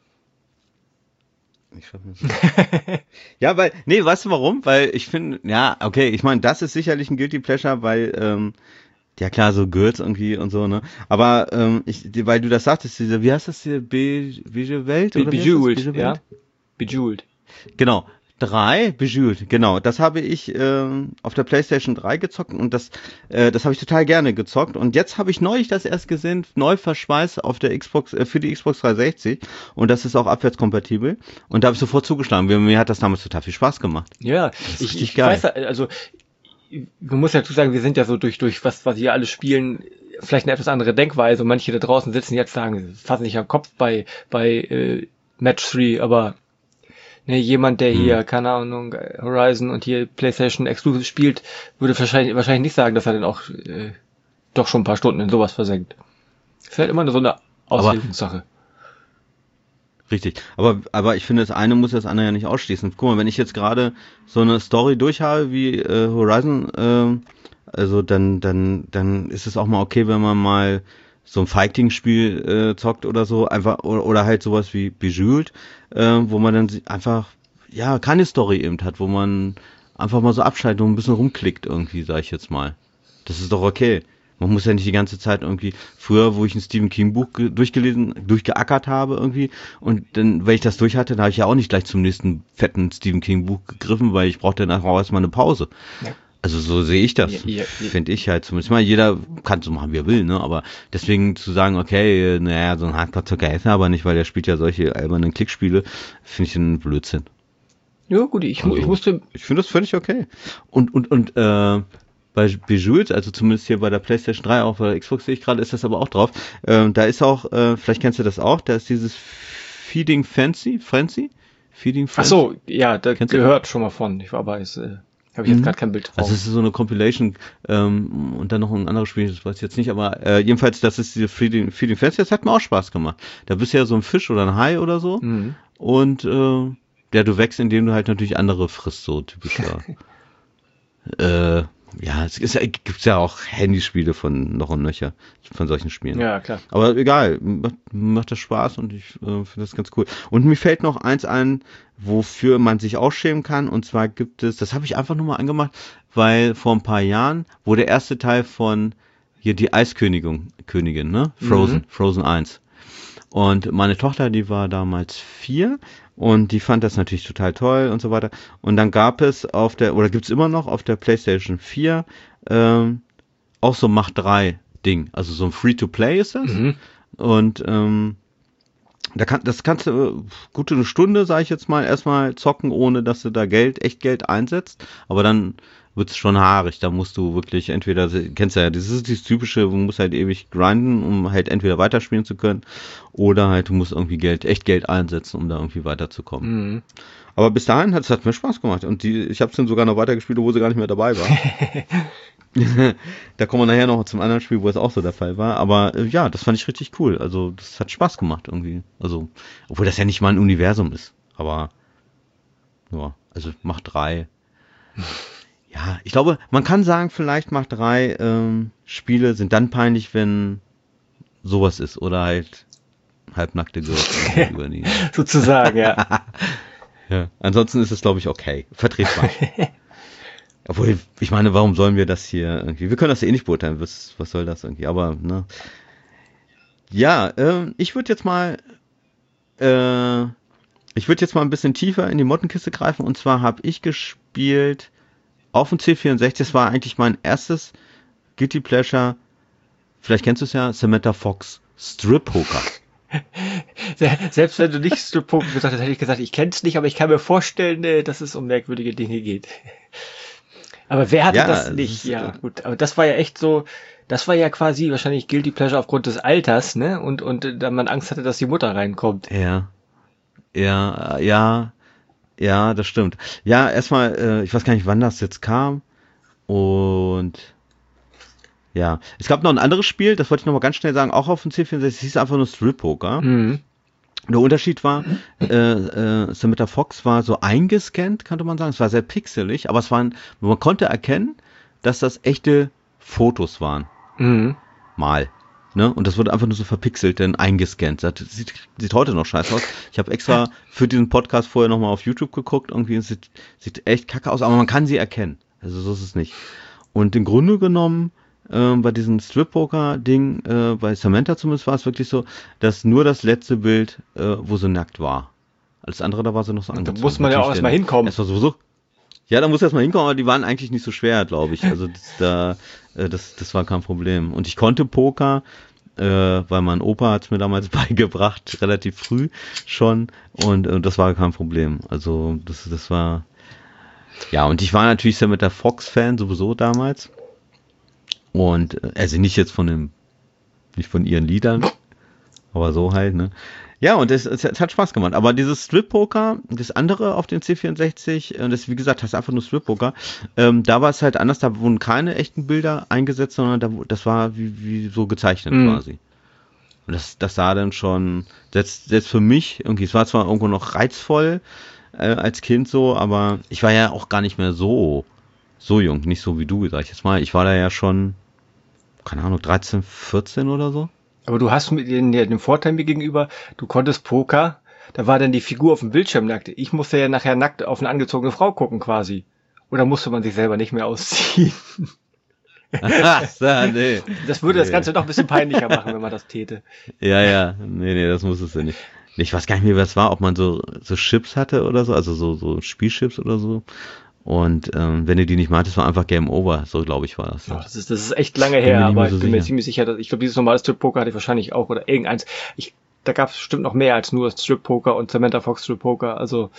Ich ja, weil, nee, weißt du warum? Weil ich finde, ja, okay, ich meine, das ist sicherlich ein Guilty Pleasure, weil, ähm, ja klar, so Girls irgendwie und so, ne? Aber, ähm, ich, weil du das sagtest, diese, wie heißt das hier, Be, Bejewelt? Be, Bejewelt, ja. Bejewelt. Genau. Drei, Bejeweled, genau. Das habe ich ähm, auf der PlayStation drei gezockt und das äh, das habe ich total gerne gezockt. Und jetzt habe ich neulich das erst gesehen, neu verschweißt auf der Xbox, äh, für die Xbox dreihundertsechzig. Und das ist auch abwärtskompatibel. Und da habe ich sofort zugeschlagen. Mir, mir hat das damals total viel Spaß gemacht. Ja, ich, ich geil. weiß, also man muss ja dazu sagen, wir sind ja so durch durch was was wir alle spielen, vielleicht eine etwas andere Denkweise. Und manche da draußen sitzen jetzt sagen, fassen sich am Kopf bei bei äh, Match drei, aber ne, jemand, der hier, hm. keine Ahnung, Horizon und hier PlayStation Exclusive spielt, würde wahrscheinlich wahrscheinlich nicht sagen, dass er dann auch äh, doch schon ein paar Stunden in sowas versenkt. Das ist halt immer so eine Auslegungssache. Richtig. Aber, aber ich finde, das eine muss das andere ja nicht ausschließen. Guck mal, wenn ich jetzt gerade so eine Story durch habe wie äh, Horizon, äh, also dann, dann, dann ist es auch mal okay, wenn man mal so ein Fighting-Spiel äh, zockt oder so, einfach, oder, oder halt sowas wie Bejeweled, äh, wo man dann einfach, ja, keine Story eben hat, wo man einfach mal so abschaltet und ein bisschen rumklickt irgendwie, sag ich jetzt mal. Das ist doch okay. Man muss ja nicht die ganze Zeit irgendwie, früher, wo ich ein Stephen King Buch ge- durchgelesen, durchgeackert habe irgendwie, und dann, wenn ich das durch hatte, dann habe ich ja auch nicht gleich zum nächsten fetten Stephen King Buch gegriffen, weil ich brauchte danach auch erstmal eine Pause. Ja. Also so sehe ich das, Ja, ja, ja. finde ich halt zumindest. Ich meine, jeder kann so machen, wie er will, ne? Aber deswegen zu sagen, okay, naja, so ein Hardcore-Zocker ist er aber nicht, weil der spielt ja solche albernen Klickspiele, finde ich einen Blödsinn. Ja, gut, ich, Also, ich musste. Ich finde das völlig okay. Und, und, und, äh, bei Bejeweled, also zumindest hier bei der PlayStation drei, auch bei der Xbox sehe ich gerade, ist das aber auch drauf. Ähm, da ist auch, äh, vielleicht kennst du das auch, da ist dieses Feeding Fancy, Frenzy? Feeding Ach Frenzy? so, ja, da Kennst du gehört schon mal von. Ich war aber jetzt, äh, habe ich jetzt Mhm. gerade kein Bild drauf. Also es ist so eine Compilation ähm, und dann noch ein anderes Spiel, das weiß ich jetzt nicht, aber äh, jedenfalls, das ist diese Feeding, Feeding Fancy, das hat mir auch Spaß gemacht. Da bist du ja so ein Fisch oder ein Hai oder so Mhm. und äh, ja, du wächst, indem du halt natürlich andere frisst, so typischer. äh, ja, es ist ja, gibt's ja auch Handyspiele von noch und nöcher, von solchen Spielen. Ja, klar. Aber egal, macht, macht das Spaß und ich äh, finde das ganz cool. Und mir fällt noch eins ein, wofür man sich auch schämen kann. Und zwar gibt es, das habe ich einfach nur mal angemacht, weil vor ein paar Jahren wurde der erste Teil von hier die Eiskönigin, Königin, ne? Frozen, Mhm. Frozen eins. Und meine Tochter, die war damals vier und die fand das natürlich total toll und so weiter. Und dann gab es auf der, oder gibt's immer noch auf der PlayStation vier ähm, auch so Macht drei Ding. Also so ein Free-to-Play ist das. Mhm. Und ähm, da kann, das kannst du äh, gute eine Stunde, sage ich jetzt mal, erstmal zocken, ohne dass du da Geld, echt Geld einsetzt. Aber dann wird's schon haarig. Da musst du wirklich entweder, kennst du ja, das ist dieses typische, du musst halt ewig grinden, um halt entweder weiterspielen zu können, oder halt du musst irgendwie Geld, echt Geld einsetzen, um da irgendwie weiterzukommen. Mhm. Aber bis dahin hat es hat mir Spaß gemacht. Und die, ich habe es dann sogar noch weitergespielt, obwohl sie gar nicht mehr dabei war. Da kommen wir nachher noch zum anderen Spiel, wo es auch so der Fall war. Aber äh, ja, das fand ich richtig cool. Also das hat Spaß gemacht irgendwie. Also, obwohl das ja nicht mal ein Universum ist. Aber ja, also Macht drei. Ja, ich glaube, man kann sagen, vielleicht Macht drei ähm, Spiele sind dann peinlich, wenn sowas ist. Oder halt halbnackte Girls über die. Sozusagen, ja. Ja. Ansonsten ist es, glaube ich, okay. Vertretbar. Obwohl, ich meine, warum sollen wir das hier irgendwie? Wir können das ja eh nicht beurteilen. Was, was soll das irgendwie? Aber, ne. Ja, ähm, ich würde jetzt mal, äh, ich würde jetzt mal ein bisschen tiefer in die Mottenkiste greifen. Und zwar habe ich gespielt auf dem C vierundsechzig. Das war eigentlich mein erstes Guilty Pleasure. Vielleicht kennst du es ja, Samantha Fox Strip Poker. Selbst wenn du nicht Strip-Poker gesagt hast, hätte ich gesagt, ich kenne es nicht, aber ich kann mir vorstellen, äh, dass es um merkwürdige Dinge geht. Aber wer hatte Ja, das es nicht? ist, Ja, äh, gut. Aber das war ja echt so, das war ja quasi wahrscheinlich Guilty Pleasure aufgrund des Alters, ne? Und, und äh, da man Angst hatte, dass die Mutter reinkommt. Ja, ja, ja, ja, das stimmt. Ja, erstmal, äh, ich weiß gar nicht, wann das jetzt kam. Und ja, es gab noch ein anderes Spiel, das wollte ich noch mal ganz schnell sagen, auch auf dem C vierundsechzig, hieß einfach nur Strip Poker. Mhm. Der Unterschied war, äh, äh, Samantha Fox war so eingescannt, könnte man sagen. Es war sehr pixelig, aber es waren, man konnte erkennen, dass das echte Fotos waren. Mhm. Mal. Ne? Und das wurde einfach nur so verpixelt, denn eingescannt. Das sieht, sieht heute noch scheiße aus. Ich habe extra für diesen Podcast vorher nochmal auf YouTube geguckt. Irgendwie es sieht, sieht echt kacke aus, aber man kann sie erkennen. Also so ist es nicht. Und im Grunde genommen, äh, bei diesem Strip-Poker-Ding, äh, bei Samantha zumindest war es wirklich so, dass nur das letzte Bild, äh, wo sie nackt war. Alles andere, da war sie noch so Und da angezogen. muss man ja auch Natürlich erstmal denn- hinkommen. Es war sowieso. Ja, da muss erstmal hinkommen, aber die waren eigentlich nicht so schwer, glaube ich. Also das, da, äh, das, das war kein Problem. Und ich konnte Poker, äh, weil mein Opa hat es mir damals beigebracht, relativ früh schon. Und äh, das war kein Problem. Also das, das war. Ja, und ich war natürlich Samantha Fox-Fan sowieso damals. Und äh, also nicht jetzt von dem, nicht von ihren Liedern, aber so halt, ne? Ja, und es, es, es hat Spaß gemacht. Aber dieses Strip-Poker, das andere auf dem C vierundsechzig, äh, das, wie gesagt, das ist einfach nur Strip-Poker, ähm, da war es halt anders, da wurden keine echten Bilder eingesetzt, sondern da, das war wie, wie so gezeichnet Mhm. quasi. Und das, das sah dann schon, selbst, selbst für mich, irgendwie, es war zwar irgendwo noch reizvoll äh, als Kind so, aber ich war ja auch gar nicht mehr so, so jung, nicht so wie du, sag ich jetzt mal. Ich war da ja schon, keine Ahnung, dreizehn, vierzehn oder so. Aber du hast mit den, den Vorteil mir gegenüber, du konntest Poker, da war dann die Figur auf dem Bildschirm nackt. Ich musste ja nachher nackt auf eine angezogene Frau gucken quasi. Oder musste man sich selber nicht mehr ausziehen? ja, nee. Das würde das Nee. Ganze noch ein bisschen peinlicher machen, wenn man das täte. Ja, ja, nee, nee, das muss es ja nicht. Ich weiß gar nicht mehr, was war, ob man so, so Chips hatte oder so, also so, so Spielchips oder so. Und ähm, wenn du die nicht magst, war einfach Game Over, so glaube ich war das. Ja, das ist, das ist echt lange Bin her, mir nicht aber mehr so ich bin mir sicher. ziemlich sicher, dass ich glaube, dieses normale Strip-Poker hatte ich wahrscheinlich auch oder irgendeins. Ich, da gab es bestimmt noch mehr als nur Strip-Poker und Samantha Fox Strip-Poker. Also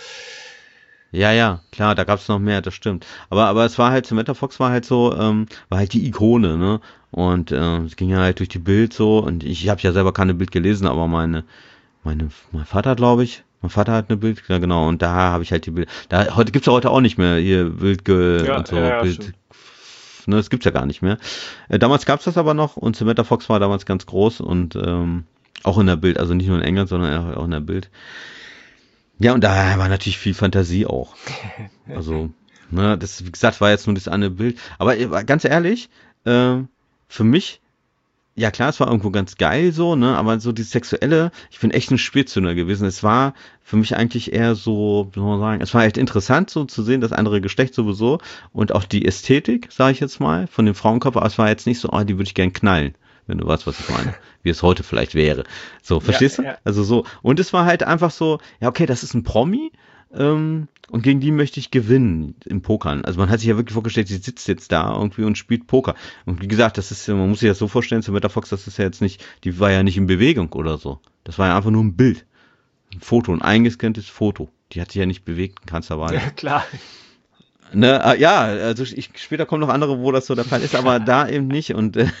Ja, ja, klar, da gab's noch mehr, das stimmt. Aber aber es war halt, Samantha Fox war halt so, ähm, war halt die Ikone, ne? Und äh, es ging ja halt durch die Bild so und ich habe ja selber keine Bild gelesen, aber meine meine mein Vater, glaube ich, mein Vater hat eine Bild, ja genau, und da habe ich halt die Bild. Da heute gibt's ja heute auch nicht mehr hier Bild ja, und so ja, ja, Bild. stimmt. Ne, das gibt's ja gar nicht mehr. Äh, damals gab's das aber noch und Samantha Fox war damals ganz groß und ähm, auch in der Bild, also nicht nur in England, sondern auch in der Bild. Ja, und da war natürlich viel Fantasie auch. Also, ne, das, wie gesagt, war jetzt nur das eine Bild. Aber äh, ganz ehrlich, äh, für mich, ja klar, es war irgendwo ganz geil so, ne, aber so die Sexuelle, ich bin echt ein Spätzünder gewesen. Es war für mich eigentlich eher so, wie soll man sagen, es war echt interessant so zu sehen, das andere Geschlecht sowieso und auch die Ästhetik, sage ich jetzt mal, von dem Frauenkörper, aber es war jetzt nicht so, oh, die würde ich gern knallen. Wenn du weißt, was ich meine, wie es heute vielleicht wäre. So, verstehst Ja, du? ja. Also so. Und es war halt einfach so, ja, okay, das ist ein Promi, ähm, und gegen die möchte ich gewinnen im Pokern. Also man hat sich ja wirklich vorgestellt, sie sitzt jetzt da irgendwie und spielt Poker. Und wie gesagt, das ist, man muss sich das so vorstellen, Samantha Fox, das ist ja jetzt nicht, die war ja nicht in Bewegung oder so. Das war ja einfach nur ein Bild. Ein Foto, ein eingescanntes Foto. Die hat sich ja nicht bewegt in keinster Weise. Ja, klar. Ne, äh, ja, also ich, später kommen noch andere, wo das so der Fall ist, aber da eben nicht. Und äh,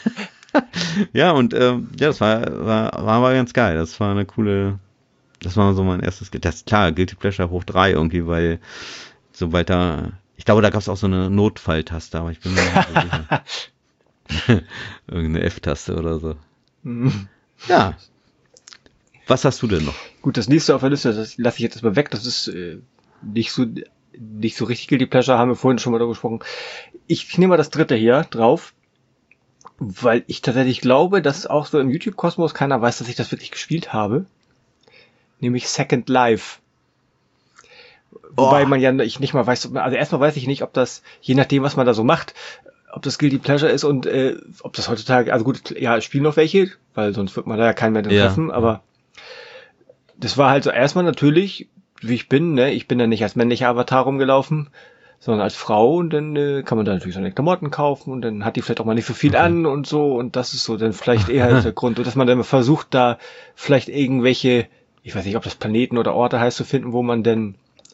ja, und ähm, ja, das war, war, war aber ganz geil. Das war eine coole, das war so mein erstes, das klar, Guilty Pleasure hoch drei irgendwie, weil sobald da, ich glaube, da gab es auch so eine Notfalltaste, aber ich bin mir nicht so sicher. Irgendeine F-Taste oder so. Mhm. Ja. Was hast du denn noch? Gut, das nächste auf der Liste, das lasse ich jetzt erstmal weg. Das ist äh, nicht so nicht so richtig Guilty Pleasure, haben wir vorhin schon mal darüber gesprochen. Ich nehme mal das dritte hier drauf, weil ich tatsächlich glaube, dass auch so im YouTube-Kosmos keiner weiß, dass ich das wirklich gespielt habe. Nämlich Second Life. Wobei Oh. man ja ich nicht mal weiß, ob man, also erstmal weiß ich nicht, ob das, je nachdem, was man da so macht, ob das Guilty Pleasure ist und äh, ob das heutzutage, also gut, ja, es spielen noch welche, weil sonst wird man da ja keinen mehr Ja. treffen, aber das war halt so erstmal natürlich, wie ich bin, ne, ich bin da nicht als männlicher Avatar rumgelaufen, sondern als Frau und dann äh, kann man da natürlich seine Klamotten kaufen und dann hat die vielleicht auch mal nicht so viel Okay. an und so und das ist so dann vielleicht eher der Grund, dass man dann versucht, da vielleicht irgendwelche, ich weiß nicht, ob das Planeten oder Orte heißt, zu finden, wo man denn,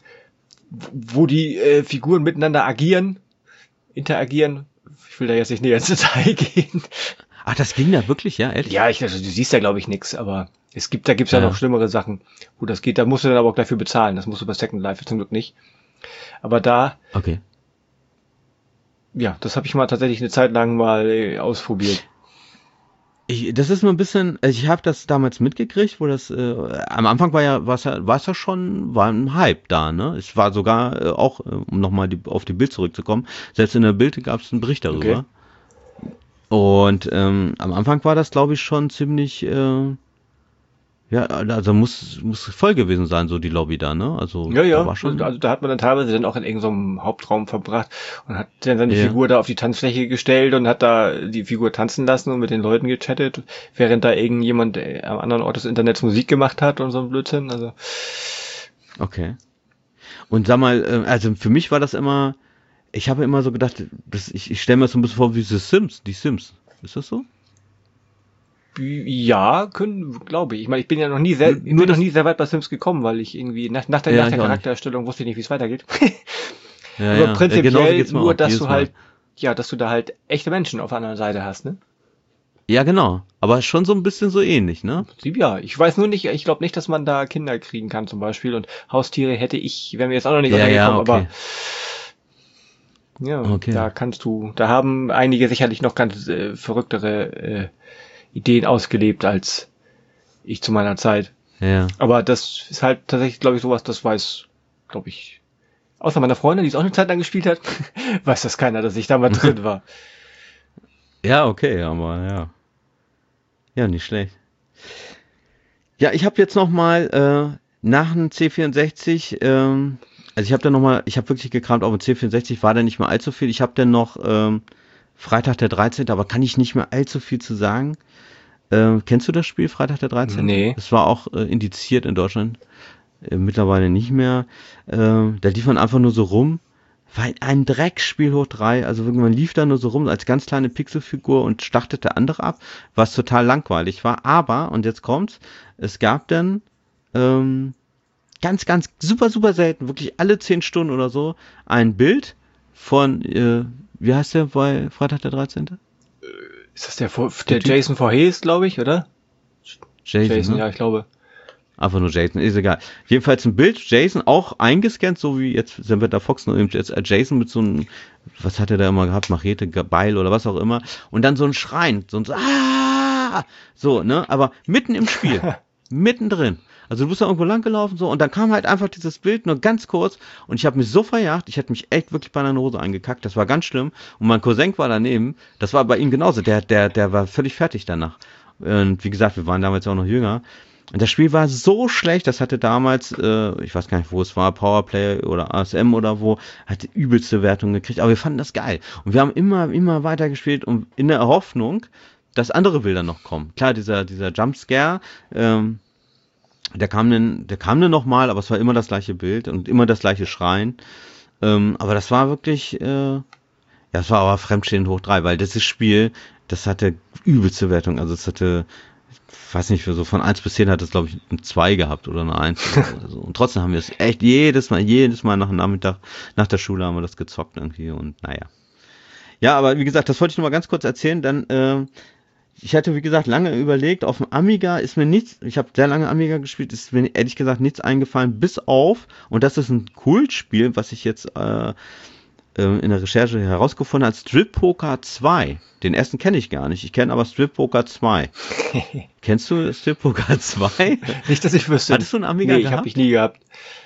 wo die äh, Figuren miteinander agieren, interagieren. Ich will da jetzt nicht näher ins Detail gehen. Ach, das ging da wirklich, ja, ehrlich? Ja, ich, also, du siehst ja, glaube ich, nix, aber es gibt, da gibt's ja, Ja. noch schlimmere Sachen, wo das geht. Da musst du dann aber auch dafür bezahlen. Das musst du bei Second Life zum Glück nicht. Aber da, Okay. ja, das habe ich mal tatsächlich eine Zeit lang mal äh, ausprobiert. Ich, das ist nur ein bisschen, also ich habe das damals mitgekriegt, wo das, äh, am Anfang war ja, war's ja, war's ja schon, war ein Hype da, ne? Es war sogar äh, auch, äh, um nochmal die, auf die Bild zurückzukommen, selbst in der Bild gab es einen Bericht darüber. Und ähm, am Anfang war das, glaube ich, schon ziemlich, äh, ja, also muss, muss voll gewesen sein, so die Lobby da, ne? Also Ja, ja, da war schon, also da hat man dann teilweise dann auch in irgendeinem Hauptraum verbracht und hat dann seine Ja. Figur da auf die Tanzfläche gestellt und hat da die Figur tanzen lassen und mit den Leuten gechattet, während da irgendjemand äh, am anderen Ort des Internets Musik gemacht hat und so ein Blödsinn, also okay. Und sag mal, äh, also für mich war das immer, ich habe immer so gedacht, das, ich, ich stelle mir das so ein bisschen vor wie die Sims, die Sims. Ist das so? ja, können, glaube ich. Ich meine, ich bin ja noch nie sehr, Nur- ich nur bin noch das- nie sehr weit bei Sims gekommen, weil ich irgendwie nach, nach der, Ja, nach ich der auch nicht. Charaktererstellung wusste ich nicht, wie es weitergeht. Ja, Aber ja. prinzipiell Äh, genauso geht's mir nur, auch, dass jedes du Mal. halt, ja, dass du da halt echte Menschen auf der anderen Seite hast, ne? Ja, genau. Aber schon so ein bisschen so ähnlich, ne? Im Prinzip ja. Ich weiß nur nicht, ich glaube nicht, dass man da Kinder kriegen kann zum Beispiel und Haustiere hätte ich, wäre mir jetzt auch noch nicht Ja, ja, untergekommen, okay. aber ja, Okay. da kannst du, da haben einige sicherlich noch ganz äh, verrücktere äh, Ideen ausgelebt als ich zu meiner Zeit. Ja. Aber das ist halt tatsächlich, glaube ich, sowas, das weiß, glaube ich, außer meiner Freundin, die es auch eine Zeit lang gespielt hat, weiß das keiner, dass ich da mal drin war. Ja, okay, aber ja. Ja, nicht schlecht. Ja, ich habe jetzt noch mal äh, nach dem C vierundsechzig, ähm, also ich habe dann noch mal, ich habe wirklich gekramt, auf dem C vierundsechzig war da nicht mehr allzu viel. Ich habe dann noch ähm, Freitag der dreizehnte, aber kann ich nicht mehr allzu viel zu sagen. Äh, kennst du das Spiel, Freitag der dreizehnte? Nee. Das war auch äh, indiziert in Deutschland. Äh, mittlerweile nicht mehr. Äh, da lief man einfach nur so rum. war ein Dreckspiel hoch drei, also wirklich, man lief da nur so rum als ganz kleine Pixelfigur und startete andere ab, was total langweilig war, aber, und jetzt kommt's, es gab dann, ähm, ganz, ganz super, super selten, wirklich alle zehn Stunden oder so, ein Bild von, äh, wie heißt der bei Freitag der dreizehnte? Ist das der, der, der Jason Voorhees, glaube ich, oder? Jason, Jason, ne? ja, ich glaube. Einfach nur Jason, ist egal. Jedenfalls ein Bild, Jason auch eingescannt, so wie jetzt Sylvester Fox, nur eben jetzt Jason mit so einem, was hat er da immer gehabt, Machete, Beil oder was auch immer. Und dann so ein Schreien, so ein so, ah! So, ne? Aber mitten im Spiel. Mittendrin. Also du bist da irgendwo lang gelaufen, so, und dann kam halt einfach dieses Bild nur ganz kurz und ich habe mich so verjagt, ich hätte mich echt wirklich bei einer Hose eingekackt, das war ganz schlimm. Und mein Cousin war daneben, das war bei ihm genauso, der, der, der war völlig fertig danach. Und wie gesagt, wir waren damals ja auch noch jünger. Und das Spiel war so schlecht, das hatte damals, äh, ich weiß gar nicht, wo es war, Powerplay oder A S M oder wo, hatte übelste Wertungen gekriegt, aber wir fanden das geil. Und wir haben immer, immer weiter gespielt und in der Hoffnung, dass andere Bilder noch kommen. Klar, dieser, dieser Jumpscare, ähm, der kam dann, der kam dann nochmal, aber es war immer das gleiche Bild und immer das gleiche Schreien. Ähm, aber das war wirklich, äh, ja, es war aber fremdstehend hoch drei, weil dieses Spiel, das hatte übelste Wertung, also es hatte, ich weiß nicht, so von eins bis zehn hat es, glaube ich, ein zwei gehabt oder eine eins oder so. Und trotzdem haben wir es echt jedes Mal, jedes Mal nach dem Nachmittag, nach der Schule haben wir das gezockt irgendwie und naja. Ja, aber wie gesagt, das wollte ich nur mal ganz kurz erzählen, dann, äh, ich hatte, wie gesagt, lange überlegt, auf dem Amiga ist mir nichts, ich habe sehr lange Amiga gespielt, ist mir ehrlich gesagt nichts eingefallen, bis auf, und das ist ein Kultspiel, was ich jetzt äh, äh, in der Recherche herausgefunden habe, Strip Poker zwei. Den ersten kenne ich gar nicht, ich kenne aber Strip Poker zwei. Kennst du Strip Poker zwei? Nicht, dass ich wüsste. Hattest du einen Amiga nee, gehabt? ich habe ich nie gehabt.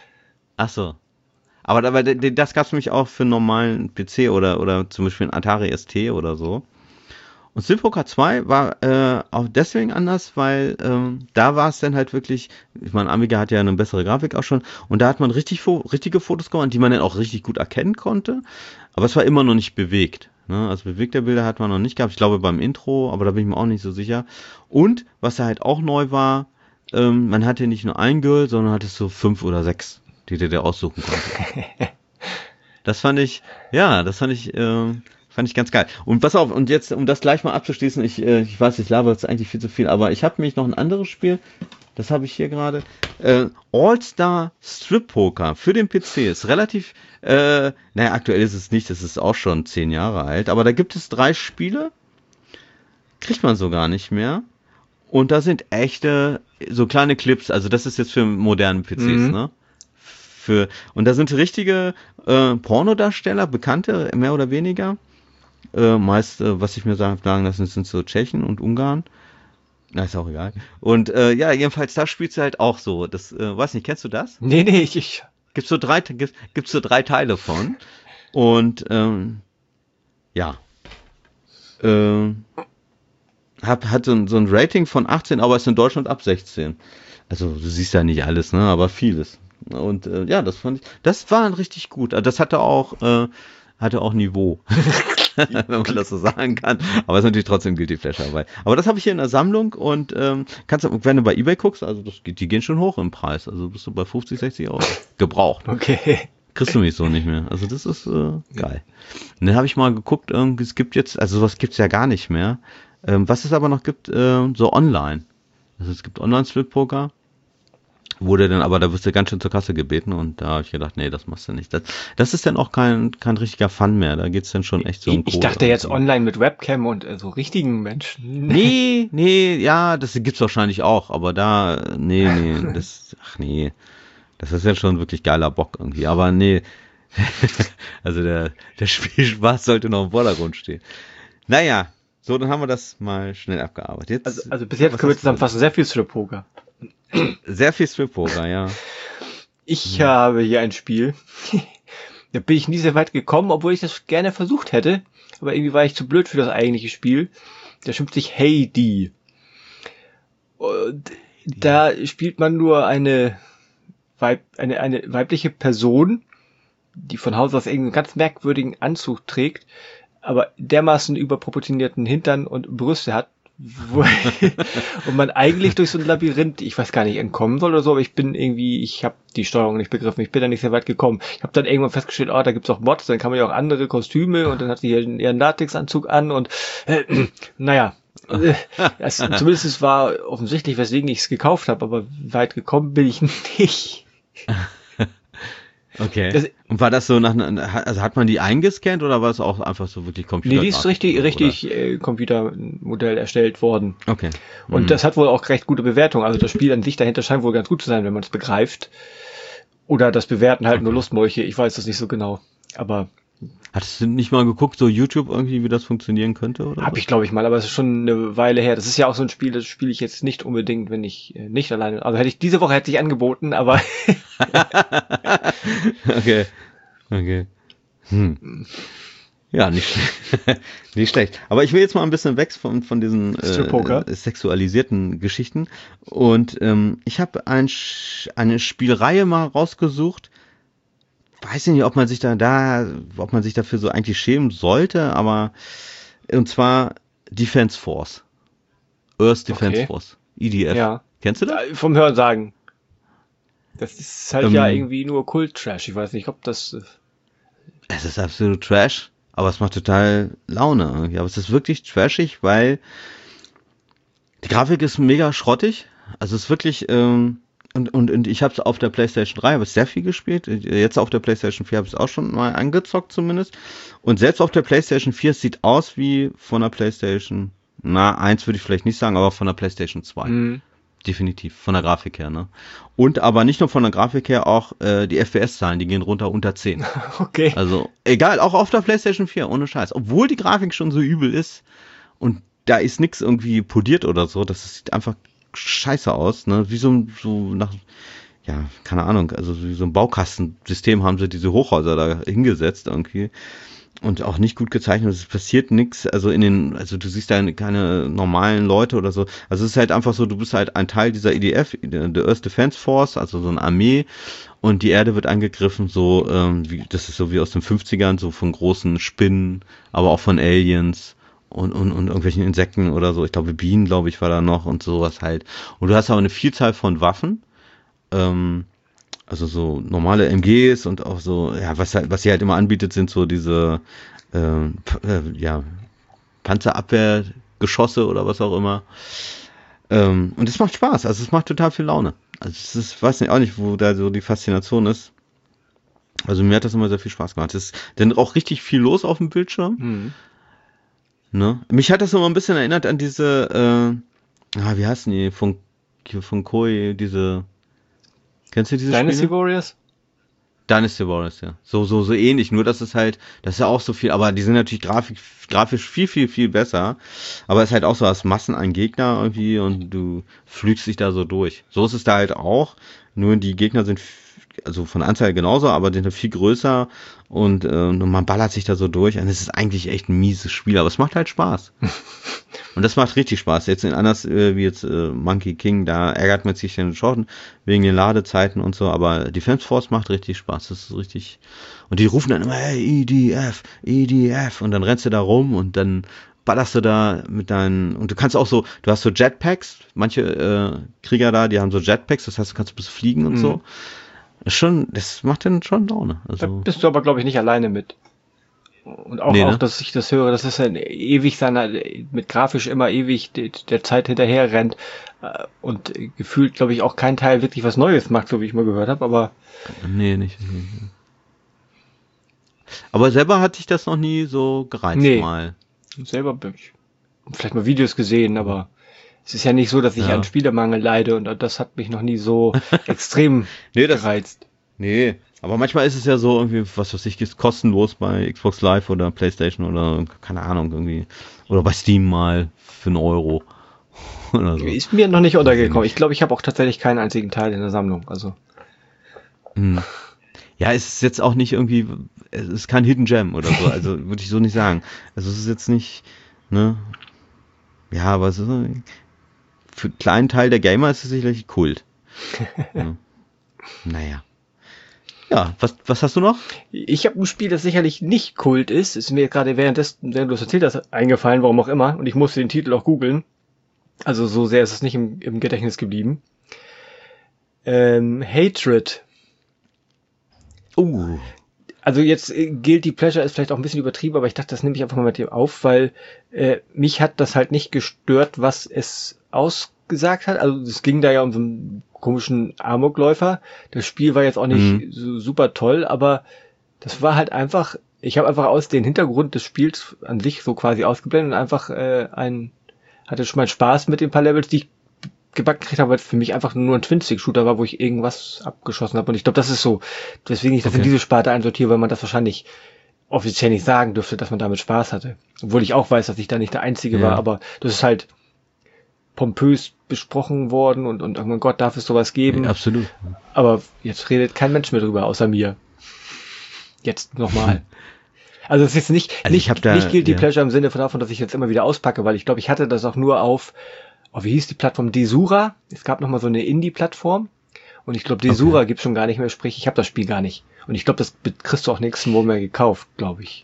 Ach so. Aber, aber das gab es nämlich auch für einen normalen P C oder, oder zum Beispiel einen Atari S T oder so. Und Strip Poker zwei war äh, auch deswegen anders, weil ähm, da war es dann halt wirklich, ich meine, Amiga hat ja eine bessere Grafik auch schon, und da hat man richtig richtige Fotos gemacht, die man dann auch richtig gut erkennen konnte, aber es war immer noch nicht bewegt. Ne? Also bewegte Bilder hat man noch nicht gehabt, ich glaube beim Intro, aber da bin ich mir auch nicht so sicher. Und was da halt auch neu war, ähm, man hatte nicht nur ein Girl, sondern hatte so fünf oder sechs, die du dir aussuchen konntest. Das fand ich, ja, das fand ich, äh, Fand ich ganz geil. Und pass auf, und jetzt, um das gleich mal abzuschließen, ich, äh, ich weiß, ich laber jetzt eigentlich viel zu viel, aber ich habe nämlich noch ein anderes Spiel, das habe ich hier gerade, äh, All-Star Strip Poker für den P C, ist relativ, äh, naja, aktuell ist es nicht, das ist auch schon zehn Jahre alt, aber da gibt es drei Spiele, kriegt man so gar nicht mehr, und da sind echte, so kleine Clips, also das ist jetzt für moderne P Cs, mhm. ne? Für, und da sind richtige äh, Pornodarsteller, bekannte, mehr oder weniger, Äh, meist, äh, was ich mir sagen, sagen lassen, sind so Tschechen und Ungarn. Na, ist auch egal. Und äh, ja, jedenfalls, da spielst du halt auch so. Das, äh, weiß nicht, kennst du das? Nee, nee, ich. ich. Gibt's so drei, gibt, gibt's so drei Teile von. Und ähm, ja. Äh, hat, hat so ein, so ein Rating von achtzehn, aber ist in Deutschland ab sechzehn. Also du siehst ja nicht alles, ne? Aber vieles. Und äh, ja, das fand ich, das war richtig gut. Das hatte auch, äh, hatte auch Niveau. Wenn man das so sagen kann. Aber es ist natürlich trotzdem Guilty Pleasure dabei. Aber das habe ich hier in der Sammlung und ähm, kannst du, wenn du bei eBay guckst, also das, die gehen schon hoch im Preis. Also bist du bei fünfzig, sechzig Euro gebraucht. Okay. Kriegst du mich so nicht mehr. Also das ist äh, geil. Und dann habe ich mal geguckt, irgendwie, es gibt jetzt, also sowas gibt's ja gar nicht mehr. Ähm, was es aber noch gibt, äh, so online. Also es gibt Online-Strip-Poker. Wurde dann, aber da wirst du ganz schön zur Kasse gebeten und da habe ich gedacht, nee, das machst du nicht. Das, das ist dann auch kein, kein richtiger Fun mehr, da geht's dann schon echt so um Ich, ich dachte jetzt online mit Webcam und äh, so richtigen Menschen. Nee, nee, ja, das gibt's wahrscheinlich auch, aber da, nee, nee, das, ach nee, das ist ja schon wirklich geiler Bock irgendwie, aber nee, also der, der Spielspaß sollte noch im Vordergrund stehen. Naja, so, dann haben wir das mal schnell abgearbeitet. Jetzt, also, also bis jetzt können wir zusammenfassen, sehr viel Strip-Poker. Sehr viel Strip-Poker, ja. Ich ja. habe hier ein Spiel. Da bin ich nie sehr weit gekommen, obwohl ich das gerne versucht hätte. Aber irgendwie war ich zu blöd für das eigentliche Spiel. Der schimpft sich Heidi. Und da spielt man nur eine, Weib, eine, eine weibliche Person, die von Haus aus irgendeinen ganz merkwürdigen Anzug trägt, aber dermaßen überproportionierten Hintern und Brüste hat, wo, und man eigentlich durch so ein Labyrinth, ich weiß gar nicht, entkommen soll oder so, aber ich bin irgendwie, ich habe die Steuerung nicht begriffen, ich bin da nicht sehr weit gekommen. Ich habe dann irgendwann festgestellt, oh, da gibt's auch Mods, dann kann man ja auch andere Kostüme und dann hat sie hier ihren Latexanzug an und äh, naja, äh, es, zumindest es war offensichtlich, weswegen ich es gekauft habe, aber weit gekommen bin ich nicht. Okay. Das, und war das so nach, also hat man die eingescannt oder war es auch einfach so wirklich Computer? Nee, die ist richtig, oder? richtig äh, Computermodell erstellt worden. Okay. Und mhm. das hat wohl auch recht gute Bewertung. Also das Spiel an sich dahinter scheint wohl ganz gut zu sein, wenn man es begreift. Oder das Bewerten halt okay. nur Lustmolche. Ich weiß das nicht so genau. Aber hattest du nicht mal geguckt, so YouTube irgendwie, wie das funktionieren könnte? Oder hab so? ich, glaube ich mal, aber es ist schon eine Weile her. Das ist ja auch so ein Spiel, das spiele ich jetzt nicht unbedingt, wenn ich äh, nicht alleine. Also hätte ich diese Woche hätte ich angeboten, aber okay. Okay. Hm. Ja, nicht, nicht schlecht. Aber ich will jetzt mal ein bisschen weg von, von diesen äh, sexualisierten Geschichten. Und ähm, ich habe ein, eine Spielreihe mal rausgesucht. Weiß nicht, ob man sich da, da, ob man sich dafür so eigentlich schämen sollte, aber und zwar Defense Force. Earth Defense okay. Force. E D F. Ja. Kennst du das? Vom Hören sagen. Das ist halt ähm, ja irgendwie nur Kult-Trash. Ich weiß nicht, ob das... Es ist absolut Trash, aber es macht total Laune irgendwie. Aber es ist wirklich trashig, weil die Grafik ist mega schrottig. Also es ist wirklich... Ähm, Und, und, und ich habe es auf der PlayStation drei, habe ich sehr viel gespielt. Jetzt auf der PlayStation vier habe ich es auch schon mal angezockt zumindest. Und selbst auf der PlayStation vier, es sieht aus wie von der PlayStation, na, eins würde ich vielleicht nicht sagen, aber von der PlayStation zwei. Mhm. Definitiv, von der Grafik her, ne? Und aber nicht nur von der Grafik her, auch äh, die F P S-Zahlen, die gehen runter unter zehn. Okay. Also, egal, auch auf der PlayStation vier, ohne Scheiß. Obwohl die Grafik schon so übel ist und da ist nichts irgendwie poliert oder so, das sieht einfach scheiße aus, ne? Wie so, so nach, ja, keine Ahnung, also wie so ein Baukastensystem haben sie diese Hochhäuser da hingesetzt irgendwie und auch nicht gut gezeichnet. Es passiert nichts, also in den, also du siehst da keine normalen Leute oder so. Also es ist halt einfach so, du bist halt ein Teil dieser E D F, der Earth Defense Force, also so eine Armee und die Erde wird angegriffen, so, ähm, wie, das ist so wie aus den fünfzigern, so von großen Spinnen, aber auch von Aliens. Und, und, und irgendwelchen Insekten oder so. Ich glaube, Bienen, glaube ich, war da noch und sowas halt. Und du hast aber eine Vielzahl von Waffen. Ähm, also so normale M Gs und auch so, ja, was halt, was sie halt immer anbietet, sind so diese, äh, äh, ja, Panzerabwehrgeschosse oder was auch immer. Ähm, und es macht Spaß. Also es macht total viel Laune. Also es ist, weiß nicht, auch nicht, wo da so die Faszination ist. Also mir hat das immer sehr viel Spaß gemacht. Es ist dann auch richtig viel los auf dem Bildschirm. Mhm. Ne? Mich hat das immer ein bisschen erinnert an diese, äh, ah, wie heißen die, von, von Koei, diese, kennst du diese Dynasty Spiele? Warriors? Dynasty Warriors, ja. So, so, so ähnlich, nur dass es halt, das ist ja auch so viel, aber die sind natürlich grafik, grafisch viel, viel, viel besser, aber es ist halt auch so, als Massen an Gegner irgendwie und du flügst dich da so durch. So ist es da halt auch, nur die Gegner sind also von Anzahl genauso, aber sind viel größer und, äh, und man ballert sich da so durch und es ist eigentlich echt ein mieses Spiel, aber es macht halt Spaß. Und das macht richtig Spaß. Jetzt in anders äh, wie jetzt äh, Monkey King, da ärgert man sich den schon wegen den Ladezeiten und so, aber Defense Force macht richtig Spaß. Das ist richtig. Und die rufen dann immer, hey, E D F, E D F und dann rennst du da rum und dann ballerst du da mit deinen, und du kannst auch so, du hast so Jetpacks, manche äh, Krieger da, die haben so Jetpacks, das heißt, du kannst bis fliegen und mhm. so. Schon, das macht dann schon Laune. Also, da bist du aber, glaube ich, nicht alleine mit. Und auch, nee, ne? auch, dass ich das höre, dass es ein ewig seiner, mit grafisch immer ewig der Zeit hinterher rennt und gefühlt, glaube ich, auch kein Teil wirklich was Neues macht, so wie ich mal gehört habe, aber... Nee, nicht. nicht. Aber selber hatte ich das noch nie so gereizt nee. mal. Selber bin ich vielleicht mal Videos gesehen, aber... Es ist ja nicht so, dass ich ja. an Spielermangel leide und das hat mich noch nie so extrem nee, das, gereizt. Nee, aber manchmal ist es ja so irgendwie, was weiß ich, ist kostenlos bei Xbox Live oder PlayStation oder keine Ahnung irgendwie. Oder bei Steam mal für einen Euro. Oder so. Ist mir noch nicht untergekommen. Ich glaube, ich habe auch tatsächlich keinen einzigen Teil in der Sammlung. Also. Hm. Ja, es ist jetzt auch nicht irgendwie, es ist kein Hidden Gem oder so, also würde ich so nicht sagen. Also es ist jetzt nicht, ne? Ja, aber es ist für einen kleinen Teil der Gamer ist es sicherlich Kult. Ja. Naja. Ja, was, was hast du noch? Ich habe ein Spiel, das sicherlich nicht Kult ist. Ist mir gerade währenddessen, während du es erzählt hast, eingefallen, warum auch immer. Und ich musste den Titel auch googeln. Also so sehr ist es nicht im, im Gedächtnis geblieben. Ähm, Hatred. Oh. Also jetzt äh, Guilty Pleasure ist vielleicht auch ein bisschen übertrieben, aber ich dachte, das nehme ich einfach mal mit dir auf, weil äh, mich hat das halt nicht gestört, was es ausgesagt hat. Also es ging da ja um so einen komischen Amokläufer. Das Spiel war jetzt auch nicht Mhm. so super toll, aber das war halt einfach, ich habe einfach aus den Hintergrund des Spiels an sich so quasi ausgeblendet und einfach äh, ein, hatte schon mal Spaß mit den paar Levels, die ich gebacken gekriegt habe, weil es für mich einfach nur ein Twin-Stick-Shooter war, wo ich irgendwas abgeschossen habe. Und ich glaube, das ist so, weswegen ich das in Okay. diese Sparte einsortiere, weil man das wahrscheinlich offiziell nicht sagen dürfte, dass man damit Spaß hatte. Obwohl ich auch weiß, dass ich da nicht der Einzige Ja. war, aber das ist halt pompös besprochen worden und, und oh mein Gott, darf es sowas geben. Ja, absolut. Aber jetzt redet kein Mensch mehr drüber, außer mir. Jetzt nochmal. Also es ist jetzt nicht, Also ich nicht, hab da- nicht Guilty ja. Pleasure im Sinne von davon, dass ich jetzt immer wieder auspacke, weil ich glaube, ich hatte das auch nur auf, oh, wie hieß die Plattform? Desura. Es gab nochmal so eine Indie-Plattform. Und ich glaube, Desura Okay. gibt's schon gar nicht mehr, sprich, ich habe das Spiel gar nicht. Und ich glaube, das kriegst du auch nächsten Monat mehr gekauft, glaube ich.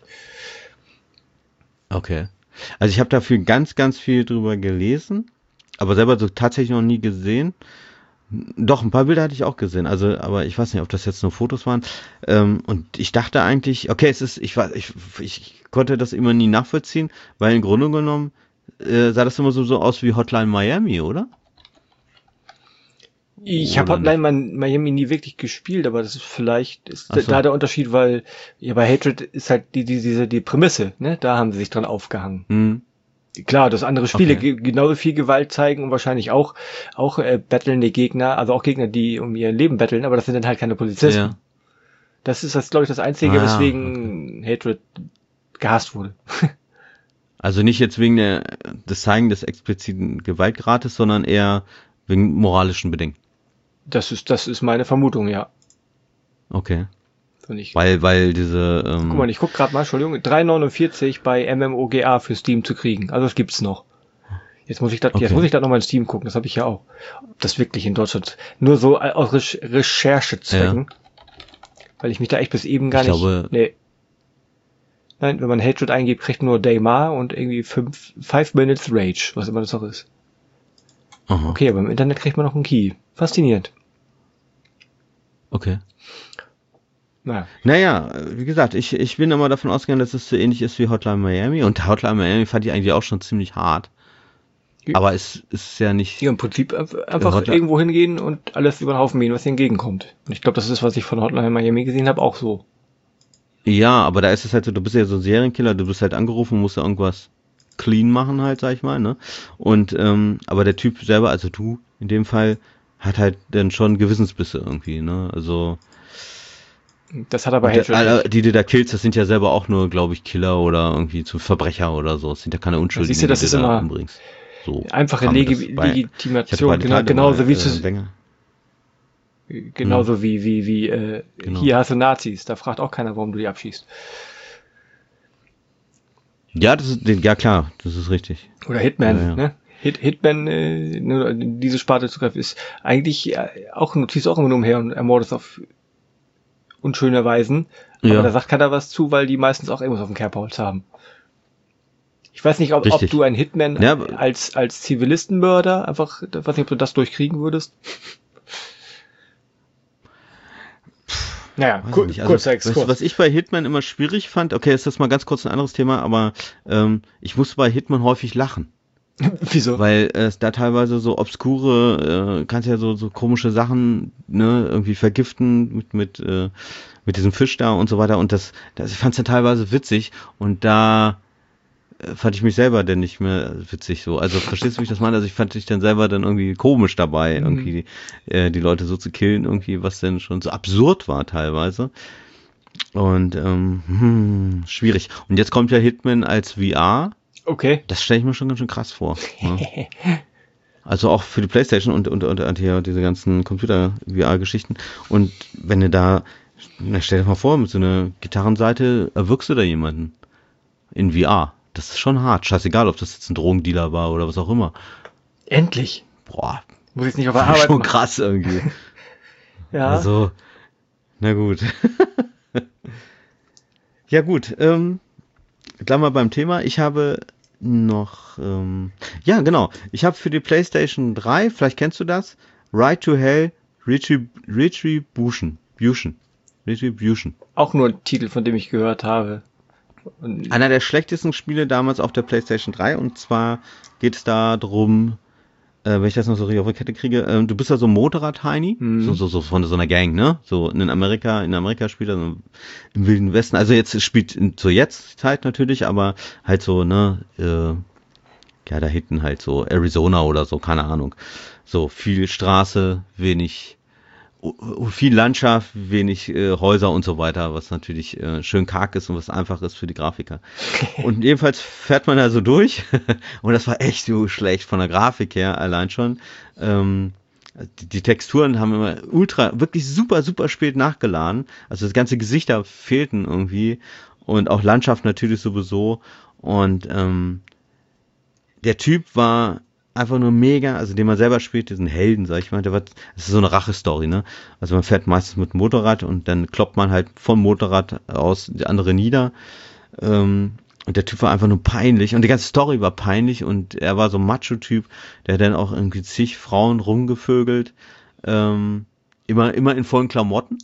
Okay. Also ich habe dafür ganz, ganz viel drüber gelesen, aber selber so tatsächlich noch nie gesehen. Doch, ein paar Bilder hatte ich auch gesehen, also, aber ich weiß nicht, ob das jetzt nur Fotos waren. Ähm, und ich dachte eigentlich, okay, es ist, ich war, ich, ich konnte das immer nie nachvollziehen, weil im Grunde genommen äh, sah das immer so, so aus wie Hotline Miami, oder? Ich habe Oder Hotline Miami nie wirklich gespielt, aber das ist vielleicht ist Ach so. da der Unterschied, weil ja bei Hatred ist halt die die diese die Prämisse, ne? Da haben sie sich dran aufgehangen. Hm. Klar, dass andere Spiele Okay. ge genauso viel Gewalt zeigen und wahrscheinlich auch auch äh, battlende Gegner, also auch Gegner, die um ihr Leben battlen, aber das sind dann halt keine Polizisten. Ja. Das ist das, glaube ich, das Einzige, Ah, weswegen Hatred gehasst wurde. Also nicht jetzt wegen der, des Zeigen des expliziten Gewaltgrades, sondern eher wegen moralischen Bedenken. Das ist das ist meine Vermutung, ja. Okay. Und ich, Weil, weil diese, ähm, guck mal, ich guck gerade mal, Entschuldigung, drei neunundvierzig bei MMOGA für Steam zu kriegen. Also das gibt's noch. Jetzt muss ich da, Okay. jetzt muss ich da nochmal in Steam gucken, das habe ich ja auch. Ob das wirklich in Deutschland nur so aus Re Recherchezwecken. Weil ich mich da echt bis eben gar Ich nicht. glaube- Nee. Nein, wenn man Hatred eingibt, kriegt man nur Daymar und irgendwie fünf, five Minutes Rage, was immer das auch ist. aha, Okay, aber im Internet kriegt man noch einen Key. Faszinierend. okay. Naja. Naja, wie gesagt, ich, ich bin immer davon ausgegangen, dass es so ähnlich ist wie Hotline Miami. Und Hotline Miami fand ich eigentlich auch schon ziemlich hart. Ja. Aber es ist ja nicht. Ja, im Prinzip einfach Hotline- irgendwo hingehen und alles über den Haufen mähen, was dir entgegenkommt. Und ich glaube, das ist, was ich von Hotline Miami gesehen habe, auch so. Ja, aber da ist es halt so, du bist ja so ein Serienkiller, du bist halt angerufen, musst ja irgendwas clean machen halt, sag ich mal, ne? Und, ähm, aber der Typ selber, also du in dem Fall, hat halt dann schon Gewissensbisse irgendwie, ne? Also, Das hat aber und Hatred alle, nicht. die du da killst, das sind ja selber auch nur, glaube ich, Killer oder irgendwie zu Verbrecher oder so. Das sind ja keine Unschuldigen, Siehst du, das die ist du da immer umbringst. So. Einfache kam mir das Legi bei- Ich hatte Legitimation, bei genau, Detail genauso mal, wie äh, zu, Wenger. genauso wie, wie, wie, äh, Genau. hier hast du Nazis, da fragt auch keiner, warum du die abschießt. Ja, das ist, ja klar, das ist richtig. Oder Hitman, Ja, ja. ne? Hit, Hitman, äh, nur in diese Sparte zu greifen, ist eigentlich äh, auch, du ziehst auch immer nur umher und ermordest auf unschöne Weisen. Aber Ja. da sagt keiner was zu, weil die meistens auch irgendwas auf dem Kerbholz haben. Ich weiß nicht, ob, ob Richtig. du einen Hitman Ja, aber- als, als Zivilistenmörder einfach, ich weiß nicht, ob du das durchkriegen würdest. Naja, Weiß kur nicht. Also, kurzer weißt du, Exkurs. was ich bei Hitman immer schwierig fand, okay, ist das mal ganz kurz ein anderes Thema, aber ähm, ich musste bei Hitman häufig lachen, Wieso? weil äh, es da teilweise so obskure, äh, kannst ja so so komische Sachen, ne, irgendwie vergiften mit mit äh, mit diesem Fisch da und so weiter und das, das ich fand's ja teilweise witzig und da äh, fand ich mich selber dann nicht mehr witzig so. Also verstehst du, wie ich das meine? Also ich fand mich dann selber dann irgendwie komisch dabei, Mhm. irgendwie äh, die Leute so zu killen, irgendwie, was denn schon so absurd war teilweise. Und ähm, hm, schwierig. Und jetzt kommt ja Hitman als V R. Okay. Das stelle ich mir schon ganz schön krass vor. Ne? Also auch für die PlayStation und und und, und hier diese ganzen Computer-V R-Geschichten. Und wenn du da, na, stell dir mal vor, mit so einer Gitarrenseite erwürgst du da jemanden in V R. Das ist schon hart. Scheißegal, ob das jetzt ein Drogendealer war oder was auch immer. Endlich. Boah, Muss ich nicht auf der das ist Arbeit schon machen. krass irgendwie. Ja. Also, na gut. Ja gut, ähm, bleiben wir beim Thema. Ich habe noch, ähm, ja, genau. Ich habe für die PlayStation drei, vielleicht kennst du das, Ride to Hell Retrib Retribution. Retribution. Retribution. Auch nur ein Titel, von dem ich gehört habe. Und Einer der schlechtesten Spiele damals auf der PlayStation drei, und zwar geht es da drum, äh, wenn ich das noch so richtig auf die Kette kriege, äh, du bist ja so ein Motorrad-Heini, Mhm. so, so, so von so einer Gang, ne? So in Amerika, in Amerika spielt er so im Wilden Westen, also jetzt es spielt in, zur Jetztzeit natürlich, aber halt so, ne, äh, ja, da hinten halt so Arizona oder so, keine Ahnung. So viel Straße, wenig, uh, viel Landschaft, wenig äh, Häuser und so weiter, was natürlich äh, schön karg ist und was einfach ist für die Grafiker. Und jedenfalls fährt man da so durch und das war echt so schlecht von der Grafik her allein schon. Ähm, die, die Texturen haben immer ultra, wirklich super, super spät nachgeladen. Also das ganze Gesichter fehlten irgendwie und auch Landschaft natürlich sowieso. Und ähm, der Typ war einfach nur mega, also den man selber spielt, diesen Helden, sag ich mal, der war, das ist so eine Rache-Story, ne? Also man fährt meistens mit dem Motorrad und dann kloppt man halt vom Motorrad aus die andere nieder. Ähm, und der Typ war einfach nur peinlich und die ganze Story war peinlich und er war so ein Macho-Typ, der dann auch irgendwie zig Frauen rumgevögelt, ähm, immer, immer in vollen Klamotten.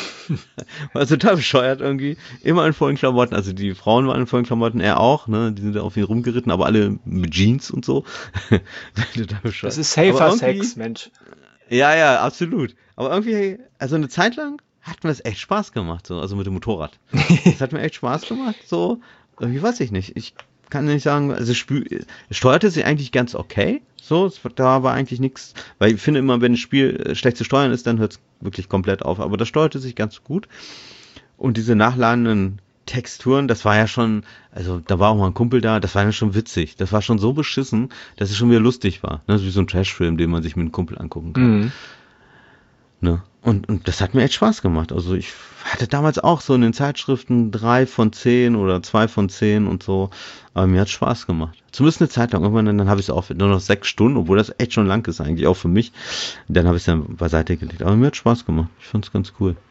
War total bescheuert irgendwie. Immer in vollen Klamotten. Also die Frauen waren in vollen Klamotten, er auch, ne? Die sind auf ihn rumgeritten, aber alle mit Jeans und so. Total bescheuert. das ist safer Aber irgendwie- Sex, Mensch. Ja, ja, absolut. Aber irgendwie, also eine Zeit lang hat mir das echt Spaß gemacht, so, also mit dem Motorrad. Das hat mir echt Spaß gemacht, so, irgendwie weiß ich nicht. Ich kann nicht sagen, also es spü- es steuerte sich eigentlich ganz okay, so, es, da war eigentlich nichts, weil ich finde immer, wenn ein Spiel äh, schlecht zu steuern ist, dann hört es wirklich komplett auf, aber das steuerte sich ganz gut. Und diese nachladenden Texturen, das war ja schon, also da war auch mal ein Kumpel da, das war ja schon witzig, das war schon so beschissen, dass es schon wieder lustig war, ne? Wie so ein Trashfilm, den man sich mit einem Kumpel angucken kann. Mhm. Ne? Und, und das hat mir echt Spaß gemacht. Also ich hatte damals auch so in den Zeitschriften drei von zehn oder zwei von zehn und so. Aber mir hat Spaß gemacht. Zumindest eine Zeit lang. Irgendwann dann, dann habe ich es auch nur noch sechs Stunden, obwohl das echt schon lang ist eigentlich, auch für mich. Dann habe ich es dann beiseite gelegt. Aber mir hat Spaß gemacht. Ich fand es ganz cool.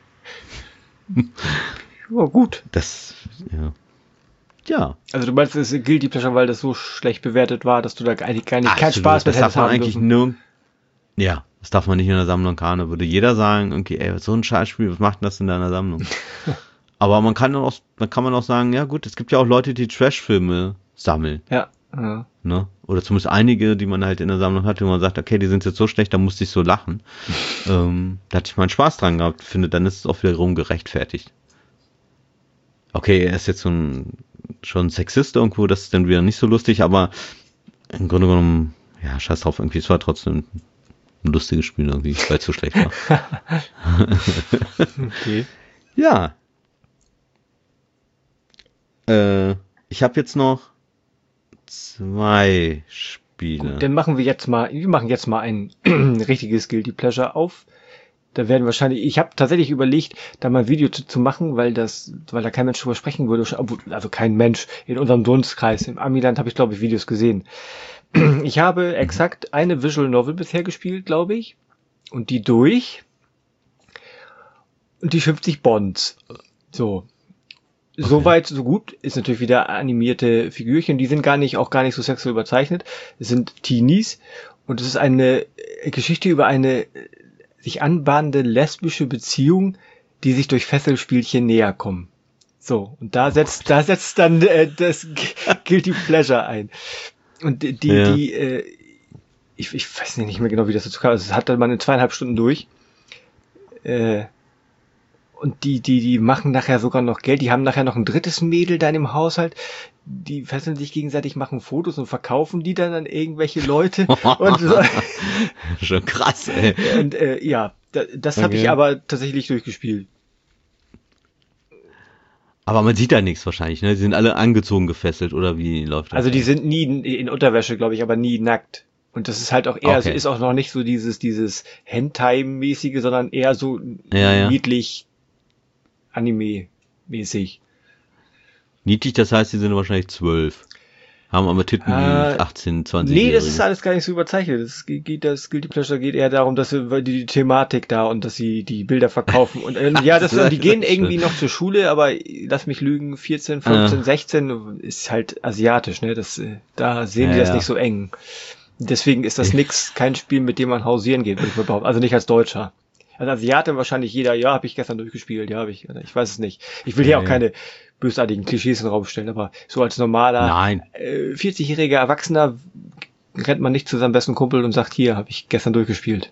Ja, gut. Das, ja. Ja. Also du meinst, es ist Guilty Pleasure, weil das so schlecht bewertet war, dass du da eigentlich gar nicht, keinen Absolut. Spaß mit Das darf hättest man haben eigentlich dürfen. nur. Ja, das darf man nicht in der Sammlung haben. Würde jeder sagen, okay, ey, so ein Scheißspiel, was macht denn das in deiner Sammlung? Aber man kann auch, dann kann man auch sagen, ja gut, es gibt ja auch Leute, die Trashfilme sammeln, Ja. ja. ne? Oder zumindest einige, die man halt in der Sammlung hat, wo man sagt, okay, die sind jetzt so schlecht, da musste ich so lachen. ähm, da hatte ich meinen Spaß dran gehabt, finde, dann ist es auch wiederum gerechtfertigt. Okay, er ist jetzt so ein, schon ein Sexist irgendwo, das ist dann wieder nicht so lustig, aber im Grunde genommen, ja, scheiß drauf, irgendwie, es war trotzdem ein lustiges Spiel irgendwie, weil es so schlecht war. Okay. Ja. Äh, ich habe jetzt noch zwei Spiele. Gut, dann machen wir jetzt mal, wir machen jetzt mal ein richtiges Guilty Pleasure auf. Da werden wahrscheinlich, ich habe tatsächlich überlegt, da mal ein Video zu, zu machen, weil das, weil da kein Mensch drüber sprechen würde, obwohl- also kein Mensch in unserem Dunstkreis. Im Amiland habe ich, glaube ich, Videos gesehen. Ich habe exakt eine Visual Novel bisher gespielt, glaube ich, und die durch. Und die schimpft sich Bonds. So. Soweit, so gut. Ist natürlich wieder animierte Figürchen. Die sind gar nicht, auch gar nicht so sexuell überzeichnet. Es sind Teenies. Und es ist eine äh, Geschichte über eine äh, sich anbahnende lesbische Beziehung, die sich durch Fesselspielchen näher kommen. So. Und da setzt, da setzt dann äh, das Guilty Pleasure ein. Und die, die, Ja. die äh, ich, ich weiß nicht mehr genau, wie das dazu kam. Also, es hat dann mal in zweieinhalb Stunden durch. Äh, Und die, die, die machen nachher sogar noch Geld. Die haben nachher noch ein drittes Mädel da in dem Haushalt. Die fesseln sich gegenseitig, machen Fotos und verkaufen die dann an irgendwelche Leute. und so. Schon krass, ey. Und äh, ja, da, das habe Okay. ich aber tatsächlich durchgespielt. Aber man sieht da nichts wahrscheinlich, ne? Die sind alle angezogen gefesselt, oder wie läuft das? Also die sind nie in, in Unterwäsche, glaube ich, aber nie nackt. Und das ist halt auch eher, Okay. so ist auch noch nicht so dieses, dieses Hentai-mäßige, sondern eher so Ja, ja. niedlich Anime-mäßig. Niedlich, das heißt, die sind wahrscheinlich zwölf. haben aber Titten Äh, wie achtzehn, zwanzig-Jährige. Nee, das ist alles gar nicht so überzeichnet. Das geht, das Guilty Pleasure geht eher darum, dass sie weil die, die Thematik da und dass sie die Bilder verkaufen. Und äh, ja, das, die gehen irgendwie noch zur Schule, aber lass mich lügen, vierzehn, fünfzehn, Ah. sechzehn ist halt asiatisch, ne? Das, äh, da sehen die Ja, das ja. nicht so eng. Deswegen ist das nix, kein Spiel, mit dem man hausieren geht, würde ich mal behaupten. Also nicht als Deutscher. Als Asiate wahrscheinlich jeder, ja, habe ich gestern durchgespielt, ja, habe ich, ich weiß es nicht. Ich will hier Ja, auch ja. keine bösartigen Klischees in den Raum stellen, aber so als normaler Nein. äh, vierzig-jähriger Erwachsener rennt man nicht zu seinem besten Kumpel und sagt, hier, habe ich gestern durchgespielt.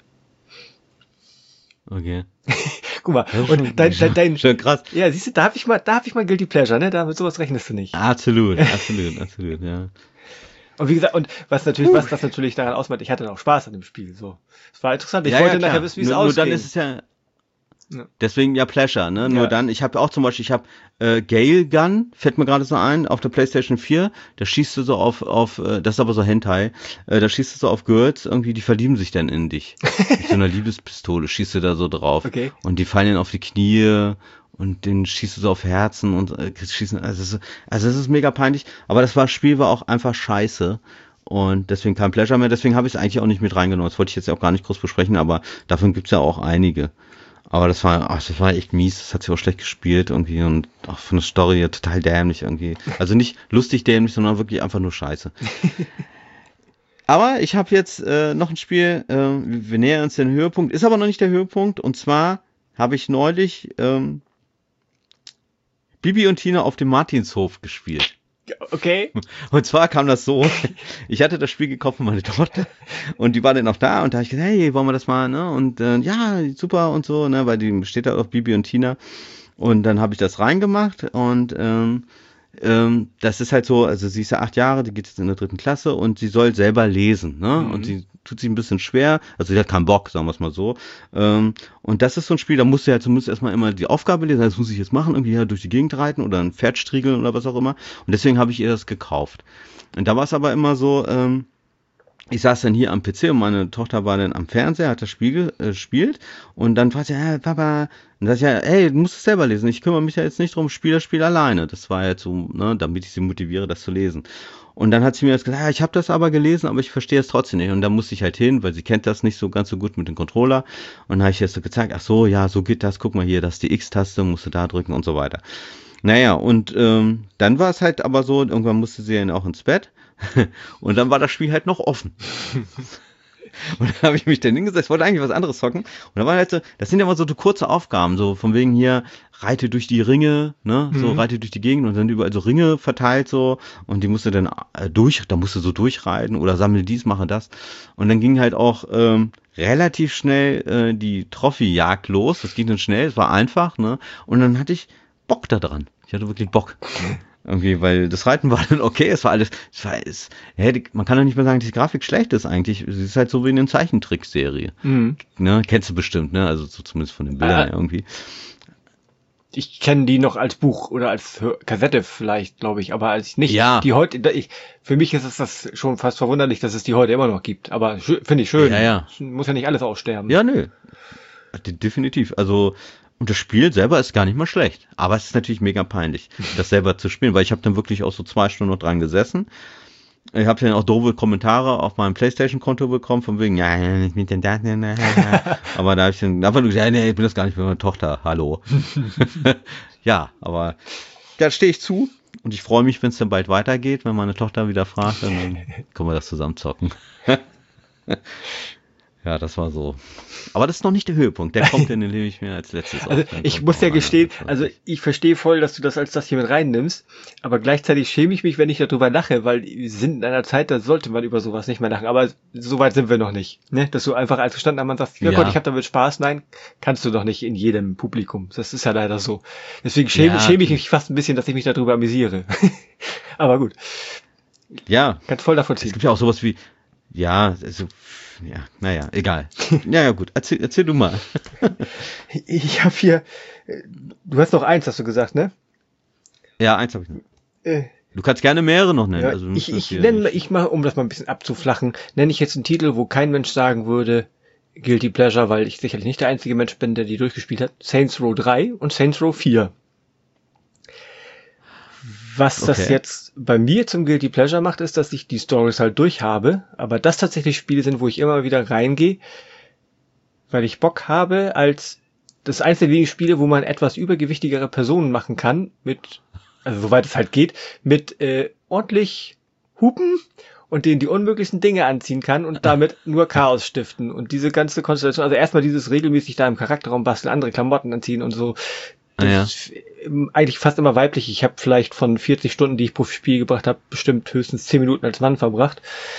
Okay. Guck mal, Das ist und schon- dein, dein, dein, Schön krass. ja, siehst du, da habe ich mal, da habe ich mal Guilty Pleasure, ne? Da mit sowas rechnest du nicht. Absolut, absolut, absolut, ja. Und wie gesagt, und was natürlich, was das natürlich daran ausmacht, ich hatte auch Spaß an dem Spiel, so. Es war interessant, ich ja, wollte ja, klar. nachher wissen, wie es nur, nur ausgeht. dann ist es ja, Ja. deswegen ja Pleasure, ne? Nur Ja. dann, ich habe auch zum Beispiel, ich habe äh, Gale Gun, fällt mir gerade so ein, auf der PlayStation vier, da schießt du so auf, auf, äh, das ist aber so Hentai, äh, da schießt du so auf Girls, irgendwie, die verlieben sich dann in dich. Mit so einer Liebespistole schießt du da so drauf. Okay. Und die fallen dann auf die Knie und den schießt du so auf Herzen und äh, schießen, also es ist, also es ist mega peinlich, aber das war, Spiel war auch einfach scheiße. Und deswegen kein Pleasure mehr, deswegen habe ich es eigentlich auch nicht mit reingenommen. Das wollte ich jetzt auch gar nicht groß besprechen, aber davon gibt's ja auch einige. Aber das war, ach, das war echt mies, das hat sich auch schlecht gespielt irgendwie und auch von der Story her total dämlich irgendwie. Also nicht lustig dämlich, sondern wirklich einfach nur scheiße. Aber ich habe jetzt äh, noch ein Spiel, äh, wir nähern uns den Höhepunkt, ist aber noch nicht der Höhepunkt, und zwar habe ich neulich ähm, Bibi und Tina auf dem Martinshof gespielt. Okay. Und zwar kam das so, ich hatte das Spiel gekauft für meine Tochter und die war dann auch da und da habe ich gesagt, hey, wollen wir das mal, ne? Und äh, ja, super und so, ne? Weil die steht da auf Bibi und Tina. Und dann habe ich das reingemacht und ähm, ähm, das ist halt so, also sie ist ja acht Jahre, die geht jetzt in der dritten Klasse und sie soll selber lesen, ne? Mhm. Und sie tut sich ein bisschen schwer, also sie hat keinen Bock, sagen wir es mal so. Ähm, und das ist so ein Spiel, da musst du ja zumindest erstmal immer die Aufgabe lesen, das muss ich jetzt machen, irgendwie ja durch die Gegend reiten oder ein Pferd striegeln oder was auch immer. Und deswegen habe ich ihr das gekauft. Und da war es aber immer so, ähm, ich saß dann hier am P C und meine Tochter war dann am Fernseher, hat das Spiel gespielt und dann fragt sie, ja, Papa, und dann sag ich, ja, hey, du musst es selber lesen, ich kümmere mich ja jetzt nicht drum, spiel das Spiel alleine. Das war jetzt so, ne, damit ich sie motiviere, das zu lesen. Und dann hat sie mir jetzt gesagt, ja, ich habe das aber gelesen, aber ich verstehe es trotzdem nicht. Und da musste ich halt hin, weil sie kennt das nicht so ganz so gut mit dem Controller. Und dann habe ich jetzt so gezeigt, ach so, ja, so geht das, guck mal hier, das ist die X-Taste, musst du da drücken und so weiter. Naja, und ähm, dann war es halt aber so, irgendwann musste sie dann auch ins Bett. Und dann war das Spiel halt noch offen. Und dann habe ich mich dann hingesetzt, wollte eigentlich was anderes zocken. Und dann war halt so, das sind ja immer so kurze Aufgaben, so von wegen hier, reite durch die Ringe, ne, so Mhm. reite durch die Gegend und dann überall so Ringe verteilt so und die musste dann äh, durch, da musste so durchreiten oder sammle dies, mache das. Und dann ging halt auch ähm, relativ schnell äh, die Trophy-Jagd los. Das ging dann schnell, es war einfach, ne. Und dann hatte ich Bock da dran. Ich hatte wirklich Bock. Irgendwie, weil das Reiten war dann okay, es war alles, es war, es, ja, die, man kann doch nicht mehr sagen, dass die Grafik schlecht ist eigentlich. Sie ist halt so wie in einer Zeichentrickserie. Mhm. Ne, kennst du bestimmt, ne? Also so zumindest von den Bildern Ah. her irgendwie. Ich kenne die noch als Buch oder als Hör- Kassette vielleicht, glaube ich, aber als nicht. Ja. Die heute, da- ich, für mich ist es das schon fast verwunderlich, dass es die heute immer noch gibt. Aber schö- finde ich schön. Ja, ja. Muss ja nicht alles aussterben. Ja, nö. De- Definitiv. Also, und das Spiel selber ist gar nicht mal schlecht. Aber es ist natürlich mega peinlich, das selber zu spielen, weil ich habe dann wirklich auch so zwei Stunden noch dran gesessen. Ich habe dann auch doofe Kommentare auf meinem PlayStation-Konto bekommen, von wegen, ja, ich bin denn da, ne, ne, ne. Aber da habe ich dann einfach nur gesagt, nee, ich bin das gar nicht für meine Tochter, hallo. Ja, aber da stehe ich zu und ich freue mich, wenn es dann bald weitergeht, wenn meine Tochter wieder fragt, und dann können wir das zusammen zocken. Ja, das war so. Aber das ist noch nicht der Höhepunkt. Der kommt, den nehme ich mir als letztes Also auf. Dann ich kommt muss noch ja einer. gestehen, Das war also echt- ich verstehe voll, dass du das als das hier mit reinnimmst, aber gleichzeitig schäme ich mich, wenn ich darüber lache, weil wir sind in einer Zeit, da sollte man über sowas nicht mehr lachen, aber so weit sind wir noch nicht, ne? Dass du einfach als gestanden Mann sagst, ja, Ja. Gott, ich habe damit Spaß, nein, kannst du doch nicht in jedem Publikum. Das ist ja leider so. Deswegen schäme, Ja. schäme ich mich fast ein bisschen, dass ich mich darüber amüsiere. Aber gut, Ja, kannst voll davon es ziehen. gibt ja auch sowas wie, ja, also, ja, naja, egal. Ja, ja, gut. Erzähl, erzähl du mal. Ich habe hier, äh, du hast noch eins, hast du gesagt, ne? Ja, eins habe ich noch. Äh, Du kannst gerne mehrere noch nennen. Ja, also, du ich musst ich hier nenne, nicht- ich mal, um das mal ein bisschen abzuflachen, nenne ich jetzt einen Titel, wo kein Mensch sagen würde, Guilty Pleasure, weil ich sicherlich nicht der einzige Mensch bin, der die durchgespielt hat. Saints Row drei und Saints Row vier. Was das Okay. jetzt bei mir zum Guilty Pleasure macht, ist, dass ich die Stories halt durch habe, aber das tatsächlich Spiele sind, wo ich immer wieder reingehe, weil ich Bock habe, als das eins der wenigen Spiele, wo man etwas übergewichtigere Personen machen kann, mit, also soweit es halt geht, mit äh, ordentlich Hupen und denen die unmöglichsten Dinge anziehen kann und damit nur Chaos stiften. Und diese ganze Konstellation, also erstmal dieses regelmäßig da im Charakterraum basteln, andere Klamotten anziehen und so, das Ah, ja. ist eigentlich fast immer weiblich. Ich habe vielleicht von vierzig Stunden, die ich pro Spiel gebracht habe, bestimmt höchstens zehn Minuten als Mann verbracht.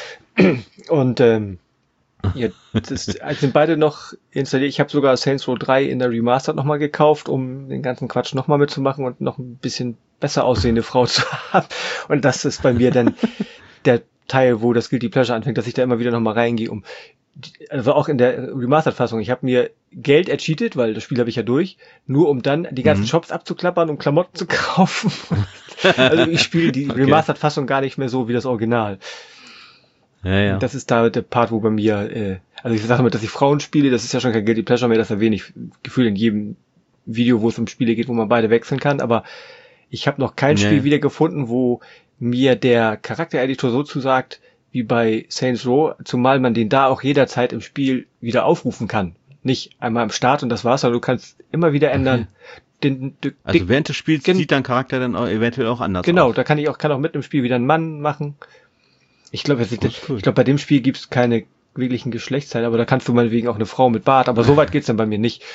Und ähm, ja, das sind beide noch installiert. Ich habe sogar Saints Row drei in der Remastered nochmal gekauft, um den ganzen Quatsch nochmal mitzumachen und noch ein bisschen besser aussehende Frau zu haben. Und das ist bei mir dann der Teil, wo das Guilty Pleasure anfängt, dass ich da immer wieder nochmal reingehe, um also auch in der Remastered-Fassung. Ich habe mir Geld ercheatet, weil das Spiel habe ich ja durch, nur um dann die ganzen Mhm. Shops abzuklappern, um Klamotten zu kaufen. Also ich spiele die Okay. Remastered-Fassung gar nicht mehr so wie das Original. Ja, ja. Das ist da der Part, wo bei mir, äh, also ich sage mal, dass ich Frauen spiele, das ist ja schon kein Guilty Pleasure mehr, das erwähne ich gefühlt in jedem Video, wo es um Spiele geht, wo man beide wechseln kann, aber ich habe noch kein Ja, Spiel ja. wieder gefunden, wo mir der Charaktereditor so zusagt, wie bei Saints Row, zumal man den da auch jederzeit im Spiel wieder aufrufen kann. Nicht einmal am Start und das war's, sondern du kannst immer wieder ändern. Den, den, Also den, während des Spiels gen- sieht dein Charakter dann auch eventuell auch anders genau, aus. da kann ich auch, kann auch mit im Spiel wieder einen Mann machen. Ich glaube, Cool, cool. ich glaube, bei dem Spiel gibt's keine wirklichen Geschlechtsteile, aber da kannst du meinetwegen auch eine Frau mit Bart, aber so weit geht's dann bei mir nicht.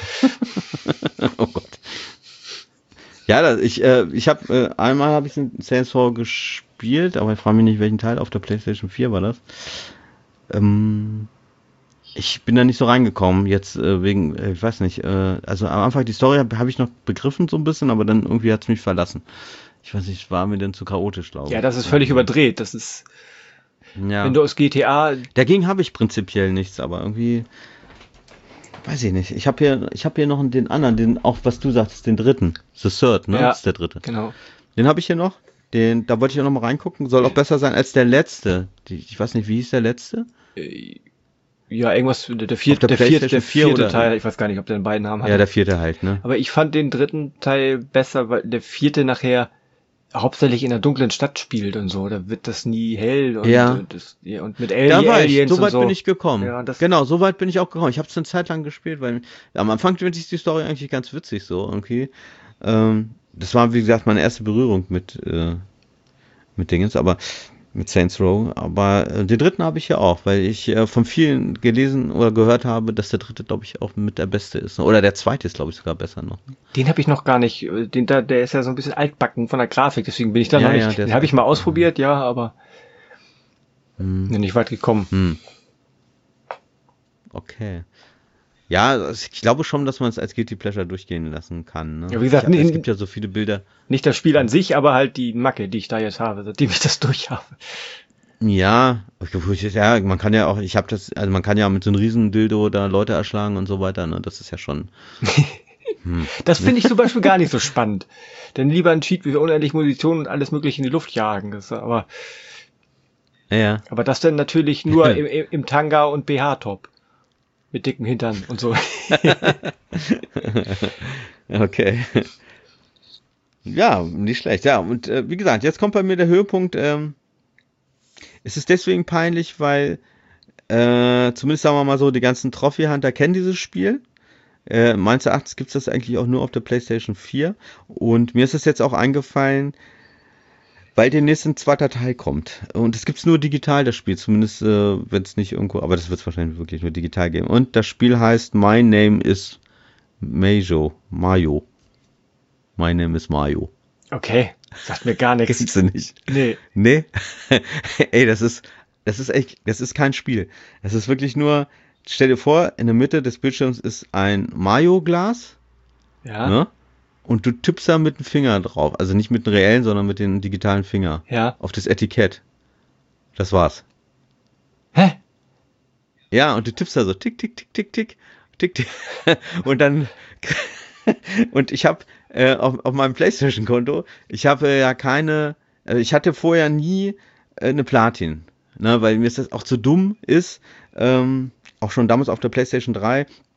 Oh Gott. Ja, das, ich, äh, ich habe äh, einmal habe ich Saints Row gespielt, aber ich frage mich nicht, welchen Teil auf der PlayStation vier war das. Ähm, ich bin da nicht so reingekommen, jetzt äh, wegen, äh, ich weiß nicht, äh, also am Anfang die Story habe hab ich noch begriffen so ein bisschen, aber dann irgendwie hat's mich verlassen. Ich weiß nicht, war mir denn zu chaotisch, glaube ich. Ja, das ist völlig überdreht. Das ist, Ja. wenn du aus G T A, Dagegen habe ich prinzipiell nichts, aber irgendwie weiß ich nicht. Ich habe hier, ich habe hier noch den anderen, den auch was du sagst, den dritten, The Third, ne? Ja. Das ist der dritte. genau. Den habe ich hier noch. Den, da wollte ich auch noch mal reingucken. Soll auch besser sein als der letzte. Die, ich weiß nicht, wie hieß der letzte? Äh, Ja, irgendwas, der, der vierte, Auf der der vierte, der PlayStation vier vierte oder- Teil, ich weiß gar nicht, ob der den beiden Namen hat. Ja, der vierte halt, ne? Aber ich fand den dritten Teil besser, weil der vierte nachher hauptsächlich in der dunklen Stadt spielt und so. Da wird das nie hell und, Ja. und, das, ja, und mit Da Ali- war ich, Aliens so und weit so. bin ich gekommen. Ja, das- Genau, so weit bin ich auch gekommen. Ich habe es eine Zeit lang gespielt, weil am Anfang finde ich die Story eigentlich ganz witzig so irgendwie. Ähm, das war, wie gesagt, meine erste Berührung mit, äh, mit Dingens, aber mit Saints Row. Aber äh, den dritten habe ich ja auch, weil ich äh, von vielen gelesen oder gehört habe, dass der dritte, glaube ich, auch mit der beste ist. Oder der zweite ist, glaube ich, sogar besser noch. Den habe ich noch gar nicht, äh, den da, der ist ja so ein bisschen altbacken von der Grafik, deswegen bin ich da Ja, noch ja, nicht, der den ist habe ich mal altbacken. ausprobiert, ja, aber Hm. bin nicht weit gekommen. Hm. Okay. Ja, also ich glaube schon, dass man es als Guilty Pleasure durchgehen lassen kann. Ne? Ja, wie gesagt, ich hab, es nee, gibt ja so viele Bilder. Nicht das Spiel an sich, aber halt die Macke, die ich da jetzt habe, seitdem ich das durch habe. Ja, ja, man kann ja auch, ich habe das, also man kann ja mit so einem riesen Dildo da Leute erschlagen und so weiter, ne? Das ist ja schon. Hm. Das finde ich zum Beispiel gar nicht so spannend. Denn lieber ein Cheat, wie wir unendlich Munition und alles mögliche in die Luft jagen. Das, aber, Ja, aber das dann natürlich nur im, im, im Tanga und B H-Top. Mit dicken Hintern und so. okay. Ja, nicht schlecht. Ja, und äh, wie gesagt, jetzt kommt bei mir der Höhepunkt. Ähm, es ist deswegen peinlich, weil äh, zumindest sagen wir mal so, die ganzen Trophy-Hunter kennen dieses Spiel. Äh, meines Erachtens gibt es das eigentlich auch nur auf der PlayStation vier. Und mir ist es jetzt auch eingefallen, weil demnächst ein zweiter Teil kommt. Und es gibt es nur digital, das Spiel, zumindest äh, wenn es nicht irgendwo, aber das wird es wahrscheinlich wirklich nur digital geben. Und das Spiel heißt My Name is Mayo. Mayo. My Name is Mayo. Okay, sagt mir gar nichts. Kennst du nicht? Nee. Nee? Ey, das ist, das ist echt, das ist kein Spiel. Das ist wirklich nur, stell dir vor, in der Mitte des Bildschirms ist ein Mayo-Glas, Ja, ne? Und du tippst da mit dem Finger drauf. Also nicht mit dem reellen, sondern mit dem digitalen Finger. ja. Auf das Etikett. Das war's. Hä? Ja, und du tippst da so tick, tick, tick, tick, tick, tick, tick. Und dann, und ich habe äh, auf, auf meinem PlayStation-Konto, ich habe äh, ja keine, äh, ich hatte vorher nie äh, eine Platin, ne, weil mir das auch zu dumm ist, ähm, auch schon damals auf der PlayStation drei,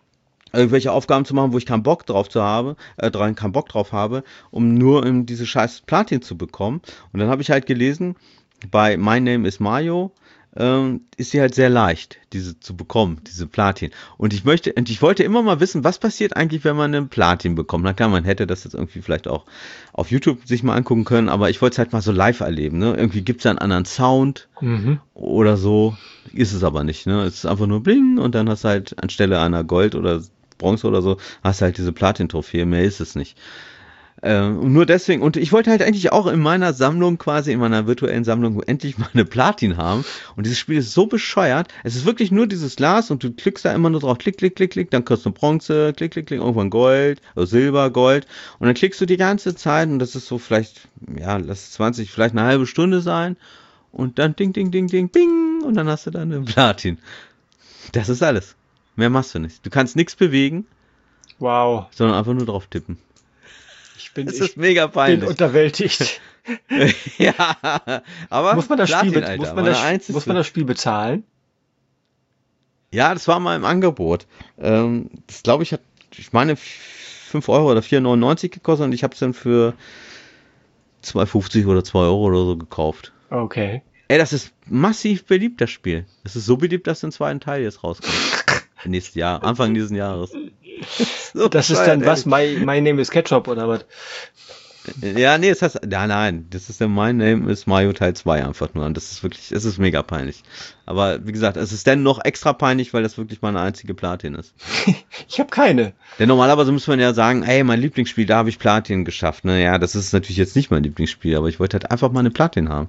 irgendwelche Aufgaben zu machen, wo ich keinen Bock drauf zu habe, äh, dran keinen Bock drauf habe, um nur um diese scheiß Platin zu bekommen. Und dann habe ich halt gelesen, bei My Name is Mario, ähm, ist sie halt sehr leicht, diese zu bekommen, diese Platin. Und ich möchte, und ich wollte immer mal wissen, was passiert eigentlich, wenn man einen Platin bekommt. Na klar, man hätte das jetzt irgendwie vielleicht auch auf YouTube sich mal angucken können, aber ich wollte es halt mal so live erleben, ne? Irgendwie gibt es einen anderen Sound Mhm. oder so. Ist es aber nicht, ne? Es ist einfach nur bling und dann hast du halt anstelle einer Gold oder Bronze oder so, hast du halt diese Platin-Trophäe, mehr ist es nicht. Ähm, und nur deswegen, und ich wollte halt eigentlich auch in meiner Sammlung quasi, in meiner virtuellen Sammlung endlich mal eine Platin haben. Und dieses Spiel ist so bescheuert. Es ist wirklich nur dieses Glas und du klickst da immer nur drauf, klick, klick, klick, klick, dann kriegst du Bronze, klick, klick, klick, irgendwann Gold, oder Silber, Gold. Und dann klickst du die ganze Zeit und das ist so vielleicht, ja, lass es zwanzig, vielleicht eine halbe Stunde sein. Und dann ding, ding, ding, ding, bing, und dann hast du dann eine Platin. Das ist alles. Mehr machst du nicht. Du kannst nichts bewegen, Wow. sondern einfach nur drauf tippen. Ich bin, Das ich ist mega bin peinlich. unterwältigt. Ja, aber Muss man das Spiel, Platin, be- Alter, muss man meine das, Eins ist muss man das Spiel bezahlen? Ja, das war mal im Angebot. Ähm, das glaube ich hat, ich meine fünf Euro oder vier neunundneunzig gekostet und ich habe es dann für zwei fünfzig oder zwei Euro oder so gekauft. Okay. Ey, das ist massiv beliebt, das Spiel. Das ist so beliebt, dass ein zweiten Teil jetzt rauskommt. Nächstes Jahr, Anfang dieses Jahres. So Das ist bescheuert, dann was, ehrlich. my, my name is Ketchup oder was? Ja, nee, das heißt, ja, nein, das ist der My Name is Mario Teil zwei einfach nur. Und das ist wirklich, es ist mega peinlich. Aber wie gesagt, es ist dann noch extra peinlich, weil das wirklich meine einzige Platin ist. Ich habe keine. Denn normalerweise muss man ja sagen, ey, mein Lieblingsspiel, da habe ich Platin geschafft. Naja, das ist natürlich jetzt nicht mein Lieblingsspiel, aber ich wollte halt einfach mal eine Platin haben.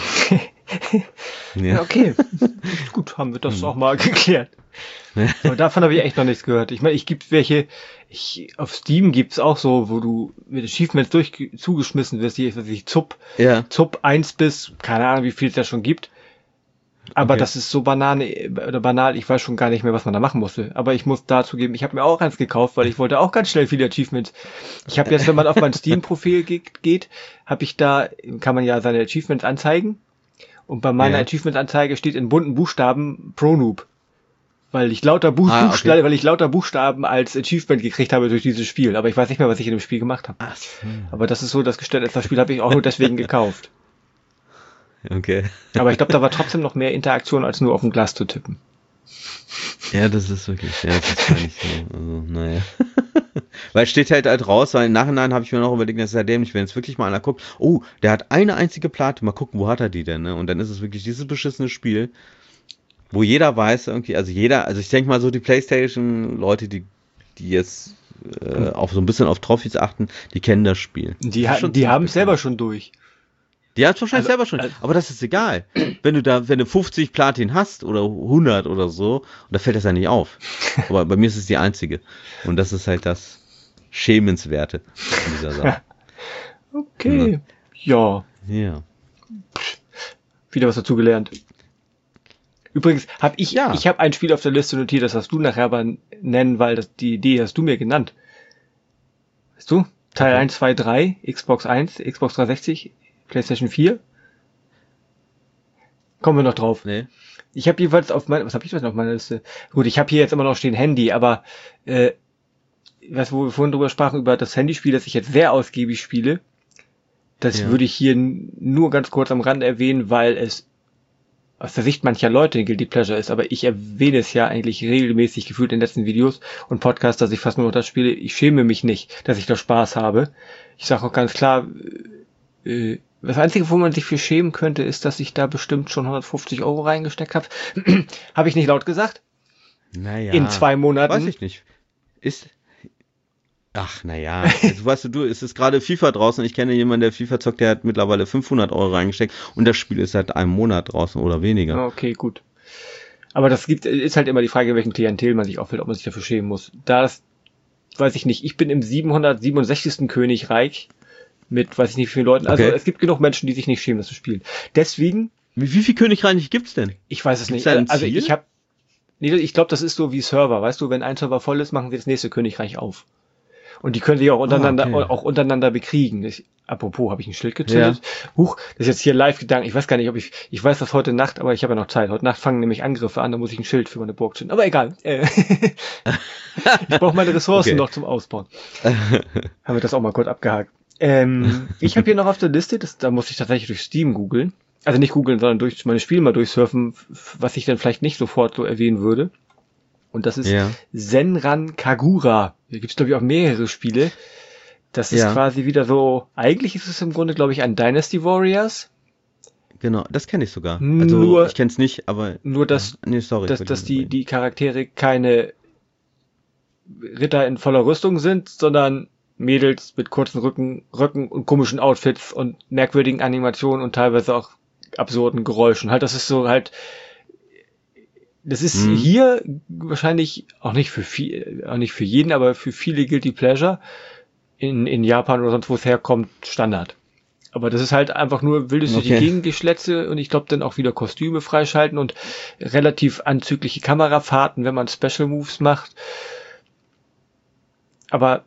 Ja, Ja. okay. Gut, haben wir das auch mal geklärt. Aber davon habe ich echt noch nichts gehört. Ich meine, ich gibt welche, ich, auf Steam gibt's auch so, wo du mit Achievements durch zugeschmissen wirst, hier, was weiß ich, Zup, Ja. Zup eins bis, keine Ahnung, wie viel es da schon gibt. Aber Okay. das ist so banane, oder banal, ich weiß schon gar nicht mehr, was man da machen musste. Aber ich muss dazu geben, ich habe mir auch eins gekauft, weil ich wollte auch ganz schnell viele Achievements. Ich habe jetzt, wenn man auf mein Steam-Profil ge- geht, habe ich da, kann man ja seine Achievements anzeigen. Und bei meiner Ja. Achievement-Anzeige steht in bunten Buchstaben Pro-Noob. Weil ich lauter Buch Ah, okay. Buchstaben, weil ich lauter Buchstaben als Achievement gekriegt habe durch dieses Spiel. Aber ich weiß nicht mehr, was ich in dem Spiel gemacht habe. Ach so. Aber das ist so, das Geständnis, das Spiel habe ich auch nur deswegen gekauft. Okay. Aber ich glaube, da war trotzdem noch mehr Interaktion, als nur auf dem Glas zu tippen. Ja, das ist wirklich, ja, das ist gar nicht so, also, naja. Weil es steht halt halt raus, weil im Nachhinein habe ich mir noch überlegt, das ist ja dämlich, wenn jetzt wirklich mal einer guckt, oh, der hat eine einzige Platin, mal gucken, wo hat er die denn, ne? Und dann ist es wirklich dieses beschissene Spiel, wo jeder weiß irgendwie, also jeder, also ich denke mal so die Playstation-Leute, die, die jetzt äh, auf so ein bisschen auf Trophys achten, die kennen das Spiel. Die, Das ist ha schon die ziemlich haben es selber bekannt. schon durch. Die hat es wahrscheinlich Also- selber schon, also- aber das ist egal. Wenn du da, wenn du fünfzig Platin hast oder hundert oder so, und da fällt das ja nicht auf. Aber bei mir ist es die einzige. Und das ist halt das Schämenswerte in dieser Sache. Okay. Ja, Ja. wieder was dazu gelernt. Übrigens, habe ich, Ja. ich habe ein Spiel auf der Liste notiert, das hast du nachher aber nennen, weil das, die Idee hast du mir genannt. Weißt du? Teil Okay. eins, zwei, drei, Xbox eins, Xbox dreihundertsechzig, PlayStation vier. Kommen wir noch drauf. Nee. Ich habe jeweils auf mein, was habe ich denn auf meiner Liste? Gut, ich habe hier jetzt immer noch stehen Handy, aber äh, was wo wir vorhin drüber sprachen über das Handyspiel, das ich jetzt sehr ausgiebig spiele, das Ja. würde ich hier n- nur ganz kurz am Rand erwähnen, weil es aus der Sicht mancher Leute ein Guilty Pleasure ist, aber ich erwähne es ja eigentlich regelmäßig gefühlt in den letzten Videos und Podcasts, dass ich fast nur noch das spiele. Ich schäme mich nicht, dass ich da Spaß habe. Ich sage auch ganz klar, äh, das Einzige, wo man sich für schämen könnte, ist, dass ich da bestimmt schon hundertfufzig Euro reingesteckt habe. Habe ich nicht laut gesagt? Naja. In zwei Monaten. Weiß ich nicht. Ist. Ach, naja. Also, weißt du, du, es ist gerade FIFA draußen. Ich kenne jemanden, der FIFA zockt, der hat mittlerweile fünfhundert Euro reingesteckt und das Spiel ist seit einem Monat draußen oder weniger. Okay, gut. Aber das gibt, ist halt immer die Frage, welchen Klientel man sich aufhält, ob man sich dafür schämen muss. Da das, weiß ich nicht, ich bin im siebenhundertsiebenundsechzigsten Königreich mit, weiß ich nicht, wie vielen Leuten. Also Okay. es gibt genug Menschen, die sich nicht schämen, das zu spielen. Deswegen, Wie, wie viel Königreich gibt's denn? ich weiß es Gibt's nicht. da ein Also Ziel? ich habe, nee, ich glaube, das ist so wie Server. Weißt du, wenn ein Server voll ist, machen sie das nächste Königreich auf. Und die können sich auch untereinander, Ah, okay. auch untereinander bekriegen. Ich, apropos, habe ich ein Schild gezündet? Ja. Huch, das ist jetzt hier live gedankt. Ich weiß gar nicht, ob ich, ich weiß das heute Nacht, aber ich habe ja noch Zeit. Heute Nacht fangen nämlich Angriffe an, da muss ich ein Schild für meine Burg zünden. Aber egal. Äh, ich brauche meine Ressourcen okay. noch zum Ausbauen. Haben wir das auch mal kurz abgehakt. Ähm, ich habe hier noch auf der Liste, das, da muss ich tatsächlich durch Steam googeln. Also nicht googeln, sondern durch meine Spiele mal durchsurfen, was ich dann vielleicht nicht sofort so erwähnen würde. Und das ist ja. Senran Kagura. Da gibt es, glaube ich, auch mehrere Spiele. Das ist ja. quasi wieder so, eigentlich ist es im Grunde, glaube ich, ein Dynasty Warriors. Genau, das kenne ich sogar. Also nur, ich kenne es nicht, aber... Nur, dass, nee, sorry, dass, dass die, die Charaktere keine Ritter in voller Rüstung sind, sondern Mädels mit kurzen Rücken, Röcken und komischen Outfits und merkwürdigen Animationen und teilweise auch absurden Geräuschen. Halt, das ist so halt... Das ist hm. hier wahrscheinlich auch nicht für viel, auch nicht für jeden, aber für viele Guilty Pleasure in, in Japan oder sonst wo es herkommt, Standard. Aber das ist halt einfach nur wildes durch okay. die Gegengeschlätze und ich glaube dann auch wieder Kostüme freischalten und relativ anzügliche Kamerafahrten, wenn man Special Moves macht. Aber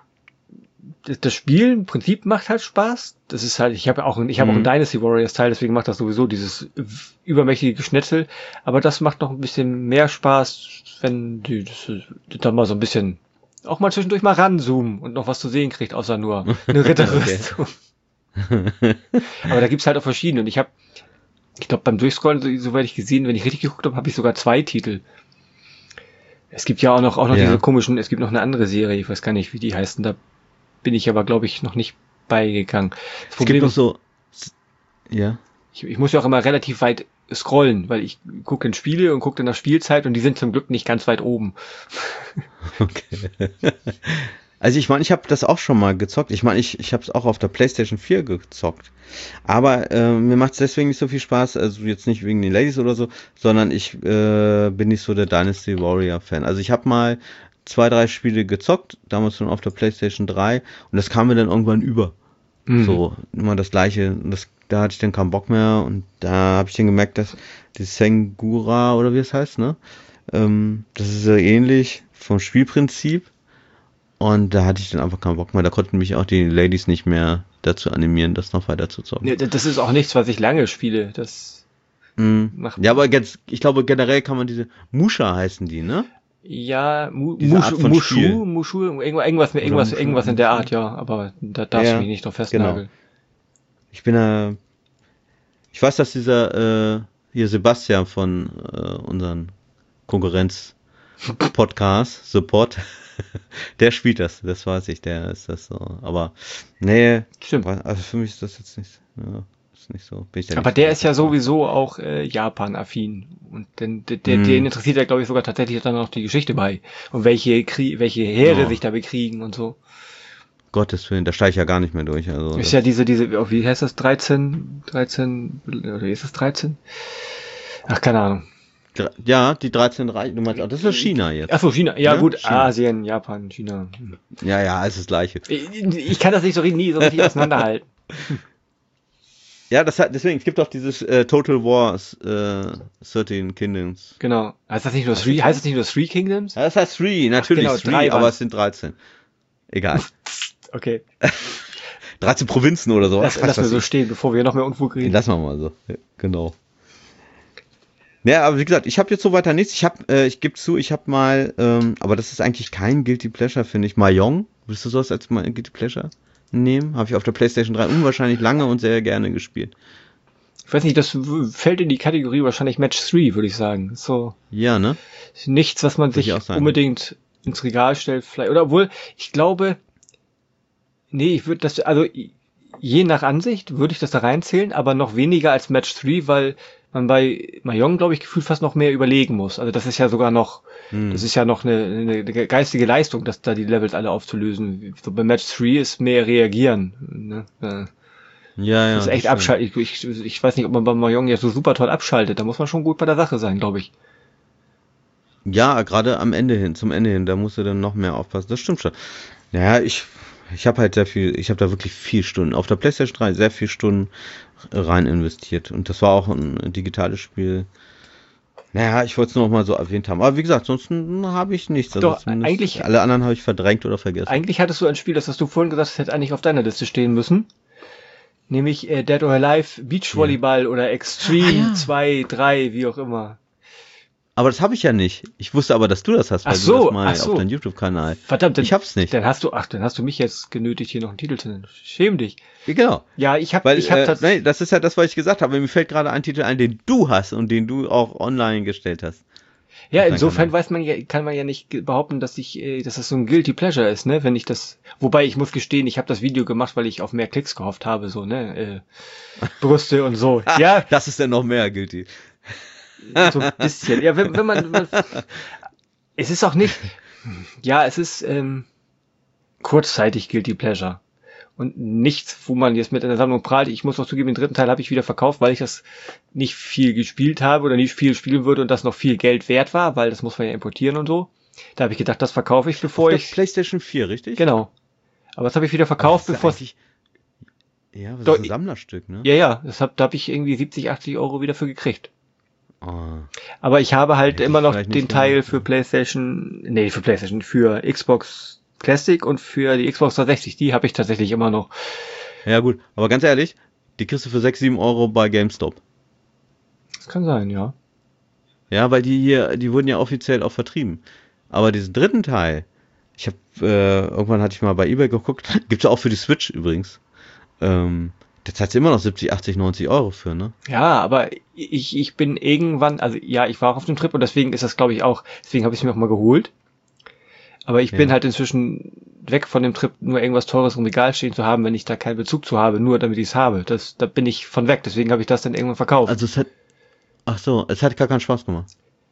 das Spiel im Prinzip macht halt Spaß. Das ist halt, ich habe auch, ich habe mhm. auch einen Dynasty Warriors Teil, deswegen macht das sowieso dieses übermächtige Geschnetzel. Aber das macht noch ein bisschen mehr Spaß, wenn die das, da mal so ein bisschen auch mal zwischendurch mal ranzoomen und noch was zu sehen kriegt, außer nur eine Ritterrüstung. Aber da gibt's halt auch verschiedene. Und ich habe, ich glaube beim Durchscrollen, soweit ich gesehen, wenn ich richtig geguckt habe, habe ich sogar zwei Titel. Es gibt ja auch noch, auch noch ja. diese komischen, es gibt noch eine andere Serie, ich weiß gar nicht, wie die heißen, da bin ich aber, glaube ich, noch nicht beigegangen. Das Problem ist so, ja. Ich, ich muss ja auch immer relativ weit scrollen, weil ich gucke in Spiele und gucke dann nach Spielzeit und die sind zum Glück nicht ganz weit oben. Okay. Also ich meine, ich habe das auch schon mal gezockt. Ich meine, ich, ich habe es auch auf der PlayStation vier gezockt. Aber äh, mir macht es deswegen nicht so viel Spaß, also jetzt nicht wegen den Ladies oder so, sondern ich äh, bin nicht so der Dynasty Warrior Fan. Also ich habe mal zwei, drei Spiele gezockt, damals schon auf der PlayStation drei und das kam mir dann irgendwann über. Mhm. So, immer das gleiche. Das, da hatte ich dann keinen Bock mehr und da habe ich dann gemerkt, dass die Sengura oder wie es heißt, ne? Ähm, das ist ja ähnlich vom Spielprinzip und da hatte ich dann einfach keinen Bock mehr. Da konnten mich auch die Ladies nicht mehr dazu animieren, das noch weiter zu zocken. Ja, das ist auch nichts, was ich lange spiele. Das mhm. macht ja, aber jetzt, ich glaube generell kann man diese Musha heißen die, ne? Ja, Mu Mushu, Mushu, Mushu, irgendwas, irgendwas, irgendwas in der Art, ja, aber da darfst ja, du mich nicht drauf festnageln. Genau. Ich bin da, ich weiß, dass dieser, äh, hier Sebastian von äh, unseren Konkurrenz-Podcast, Support, der spielt das, das weiß ich, der ist das so, aber, nee, stimmt. Also für mich ist das jetzt nicht, ja. Nicht so. Bin ich da aber nicht der so ist ja sowieso auch äh, Japan-affin und den, der, der, mm. den interessiert ja, glaube ich, sogar tatsächlich dann noch die Geschichte bei und welche Krie welche Heere oh. sich da bekriegen und so. Gottes Willen, da steige ich ja gar nicht mehr durch. Also ist ja diese, diese, wie heißt das, dreizehn, dreizehn, oder ist das dreizehn? Ach, keine Ahnung. Ja, die dreizehn Reiche, du meinst, oh, das ist China jetzt. Ach so, China, ja, ja? gut, China. Asien, Japan, China. Ja, ja, ist das Gleiche. Ich, ich kann das nicht so, nie so richtig auseinanderhalten. Ja, das hat, deswegen, es gibt auch dieses äh, Total Wars äh, dreizehn Kingdoms. Genau. Heißt das nicht nur Three, heißt das nicht nur Three Kingdoms? Ja, das heißt Three, natürlich Ach, genau, Three, aber es sind dreizehn. Egal. Okay. dreizehn Provinzen oder so. Lass, lass wir so stehen, bevor wir noch mehr Unfug reden. Lass mal mal so. Ja, genau. Ja, aber wie gesagt, ich habe jetzt so weiter nichts. Ich habe, äh, ich gebe zu, ich habe mal, ähm, aber das ist eigentlich kein Guilty Pleasure, finde ich. Mahjong, willst du sowas als mal Guilty Pleasure nehmen? Habe ich auf der PlayStation drei unwahrscheinlich lange und sehr gerne gespielt. Ich weiß nicht, das fällt in die Kategorie wahrscheinlich Match drei, würde ich sagen. So. Ja, ne? Nichts, was man sich unbedingt ins Regal stellt, vielleicht. Oder obwohl, ich glaube, nee, ich würde das, also je nach Ansicht würde ich das da reinzählen, aber noch weniger als Match drei, weil man bei Mahjong, glaube ich, gefühlt fast noch mehr überlegen muss. Also das ist ja sogar noch, hm. das ist ja noch eine, eine geistige Leistung, dass da die Levels alle aufzulösen. So bei Match drei ist mehr reagieren. Ne? Ja, ja. Das ist echt abschalten. Ich, ich, ich weiß nicht, ob man bei Mahjong ja so super toll abschaltet. Da muss man schon gut bei der Sache sein, glaube ich. Ja, gerade am Ende hin, zum Ende hin, da musst du dann noch mehr aufpassen. Das stimmt schon. Naja, ich, ich habe halt sehr viel, ich habe da wirklich viel Stunden, auf der PlayStation drei sehr viel Stunden rein investiert. Und das war auch ein digitales Spiel. Naja, ich wollte es nur noch mal so erwähnt haben. Aber wie gesagt, sonst habe ich nichts. Also Doch, eigentlich, alle anderen habe ich verdrängt oder vergessen. eigentlich hattest du ein Spiel, das hast du vorhin gesagt, das hätte eigentlich auf deiner Liste stehen müssen. Nämlich äh, Dead or Alive, Beachvolleyball ja. oder Extreme ah, ja. zwei, drei, wie auch immer. Aber das habe ich ja nicht. Ich wusste aber, dass du das hast, weil ach so, du das mal ach so. auf deinem YouTube-Kanal. Verdammt, dann, ich hab's nicht. Dann hast du, ach, dann hast du mich jetzt genötigt, hier noch einen Titel zu nennen. Schäm dich. Ja, genau. Ja, ich habe, weil ich habe äh, nein, das ist ja das, was ich gesagt habe. Mir fällt gerade ein Titel ein, den du hast und den du auch online gestellt hast. Ja, insofern weiß man ja, kann man ja nicht behaupten, dass ich, dass das so ein Guilty Pleasure ist, ne? Wenn ich das, wobei ich muss gestehen, ich habe das Video gemacht, weil ich auf mehr Klicks gehofft habe, so, ne? Äh, Brüste und so. Ja, das ist dann noch mehr Guilty. So ein bisschen. Ja, wenn, wenn man, wenn man, es ist auch nicht, ja, es ist ähm, kurzzeitig Guilty Pleasure. Und nichts, wo man jetzt mit einer Sammlung prahlt. Ich muss auch zugeben, den dritten Teil habe ich wieder verkauft, weil ich das nicht viel gespielt habe oder nicht viel spielen würde und das noch viel Geld wert war, weil das muss man ja importieren und so. Da habe ich gedacht, das verkaufe ich, bevor Auf ich... der PlayStation vier, richtig? Genau. Aber das habe ich wieder verkauft, bevor es... Ja, das ist ein Sammlerstück, ne? Ja, ja, das hab, da habe ich irgendwie siebzig, achtzig Euro wieder für gekriegt. Oh. Aber ich habe halt Hätte immer noch den gemacht. Teil für PlayStation, nee, für PlayStation, für Xbox Classic und für die Xbox dreihundertsechzig, die habe ich tatsächlich immer noch. Ja gut, aber ganz ehrlich, die kriegst du für sechs, sieben Euro bei GameStop. Das kann sein, ja. Ja, weil die hier, die wurden ja offiziell auch vertrieben. Aber diesen dritten Teil, ich habe, äh, irgendwann hatte ich mal bei eBay geguckt, gibt's ja auch für die Switch übrigens. Ähm, da zahlst du immer noch siebzig, achtzig, neunzig Euro für, ne? Ja, aber ich, ich bin irgendwann, also ja, ich war auf dem Trip und deswegen ist das, glaube ich, auch, deswegen habe ich es mir auch mal geholt. Aber ich bin ja. halt inzwischen weg von dem Trip, nur irgendwas Teures im Regal stehen zu haben, wenn ich da keinen Bezug zu habe, nur damit ich es habe. Das, da bin ich von weg, deswegen habe ich das dann irgendwann verkauft. Also es hat, ach so, es hat gar keinen Spaß gemacht.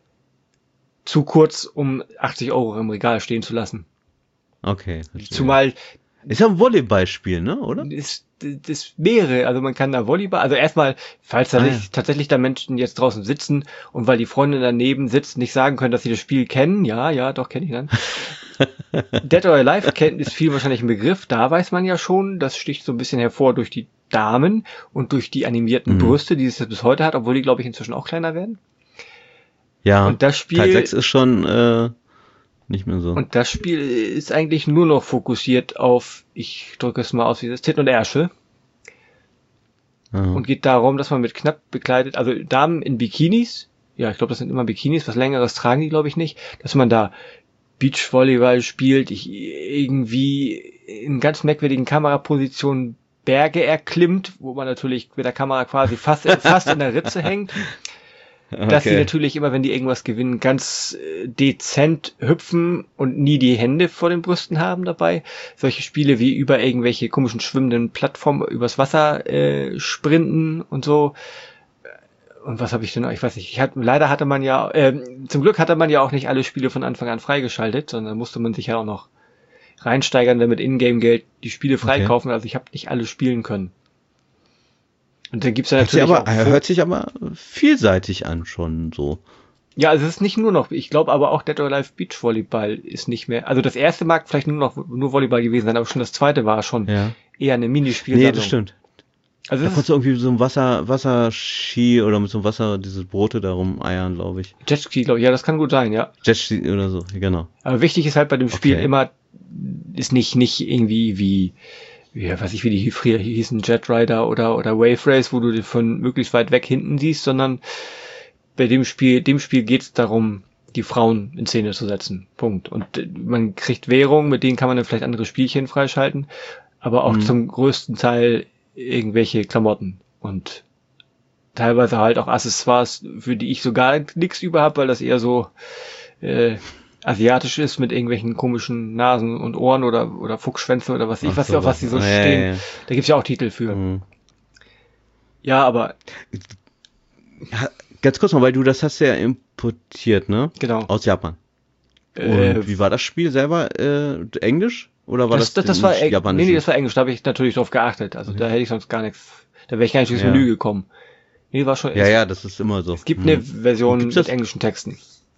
Zu kurz, um achtzig Euro im Regal stehen zu lassen. Okay. Verstehe. Zumal... Ist ja ein Volleyballspiel, ne, oder? Das, das wäre, also man kann da Volleyball, also erstmal, falls da ah, nicht, ja. tatsächlich da Menschen jetzt draußen sitzen und weil die Freundin daneben sitzt, nicht sagen können, dass sie das Spiel kennen, ja, ja, doch, kenne ich dann. Dead or Alive kennt, ist viel wahrscheinlich ein Begriff, da weiß man ja schon, das sticht so ein bisschen hervor durch die Damen und durch die animierten mhm. Brüste, die es bis heute hat, obwohl die, glaube ich, inzwischen auch kleiner werden. Ja, und das Spiel, Teil sechs ist schon äh, nicht mehr so. Und das Spiel ist eigentlich nur noch fokussiert auf, ich drücke es mal aus, wie das Titten und Ärsche. Aha. Und geht darum, dass man mit knapp bekleidet, also Damen in Bikinis, ja, ich glaube, das sind immer Bikinis, was Längeres tragen die, glaube ich, nicht, dass man da Beachvolleyball spielt, ich irgendwie in ganz merkwürdigen Kamerapositionen Berge erklimmt, wo man natürlich mit der Kamera quasi fast, fast in der Ritze hängt. Dass okay. sie natürlich immer, wenn die irgendwas gewinnen, ganz äh, dezent hüpfen und nie die Hände vor den Brüsten haben dabei. Solche Spiele wie über irgendwelche komischen schwimmenden Plattformen übers Wasser äh, sprinten und so. Und was habe ich denn noch? Ich weiß nicht. Ich hatte, leider hatte man ja, äh, zum Glück hatte man ja auch nicht alle Spiele von Anfang an freigeschaltet, sondern musste man sich ja auch noch reinsteigern, damit Ingame-Geld die Spiele freikaufen. Okay. Also ich habe nicht alle spielen können. Und dann gibt's ja natürlich hört sich aber, auch hört sich aber vielseitig an schon so. Ja, also es ist nicht nur noch, ich glaube aber auch Dead or Alive Beachvolleyball ist nicht mehr, also das erste mag vielleicht nur noch nur Volleyball gewesen sein, aber schon das zweite war schon ja. eher eine Minispielsammlung. Nee, das stimmt. Also da konntest du irgendwie so ein Wasser, Wasserski oder mit so einem Wasser, diese Boote da rumeiern, glaube ich. Jetski, glaube ich, ja, das kann gut sein, ja. Jetski oder so, genau. Aber wichtig ist halt bei dem Spiel okay. immer, ist nicht, nicht irgendwie wie, ja, weiß ich, wie die früher hießen, Jet Rider oder, oder Wave Race, wo du die von möglichst weit weg hinten siehst, sondern bei dem Spiel, dem Spiel geht's darum, die Frauen in Szene zu setzen. Punkt. Und man kriegt Währung, mit denen kann man dann vielleicht andere Spielchen freischalten, aber auch mhm. zum größten Teil irgendwelche Klamotten und teilweise halt auch Accessoires, für die ich so gar nichts über habe, weil das eher so äh, asiatisch ist mit irgendwelchen komischen Nasen und Ohren oder oder Fuchsschwänze oder was ich, was so, auf was die so ja, stehen. Ja, ja. Da gibt's ja auch Titel für. Mhm. Ja, aber ja, ganz kurz mal, weil du das hast ja importiert, ne? Genau. Aus Japan. Und äh, wie war das Spiel selber? Äh, Englisch? Oder war das das, das, das war Japanisch? Nee, nee, das war Englisch. Da habe ich natürlich drauf geachtet. Also mhm. da hätte ich sonst gar nichts, da wäre ich gar nicht ins ja. Menü gekommen. Nee, war schon. Ja, ja, das ist immer so. Es gibt mhm. eine Version mit englischen Texten.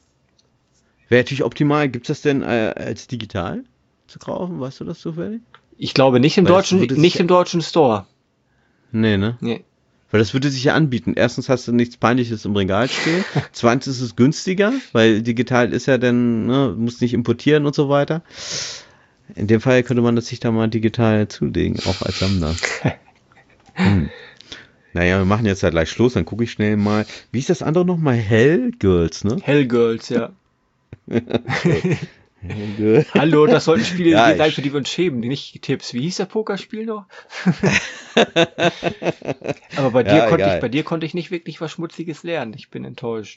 Wäre natürlich optimal. Gibt's das denn äh, als digital zu kaufen? Weißt du das zufällig? Ich glaube nicht im Weil deutschen, nicht im deutschen Store. Nee, ne? Nee. Weil das würde sich ja anbieten. Erstens hast du nichts Peinliches im Regal stehen. Zweitens ist es günstiger, weil digital ist ja dann, ne, muss nicht importieren und so weiter. In dem Fall könnte man das sich da mal digital zulegen, auch als Sammler. Hm. Naja, wir machen jetzt ja gleich Schluss, dann gucke ich schnell mal. Wie ist das andere nochmal? Hell Girls, ne? Hell Girls, ja. Hell Girls. Hallo, das sollten Spiele Ja, sein, ich- für die wir uns schämen, nicht Tipps. Wie hieß der Pokerspiel noch? Aber bei dir Ja, konnte egal. ich, bei dir konnte ich nicht wirklich was Schmutziges lernen. Ich bin enttäuscht.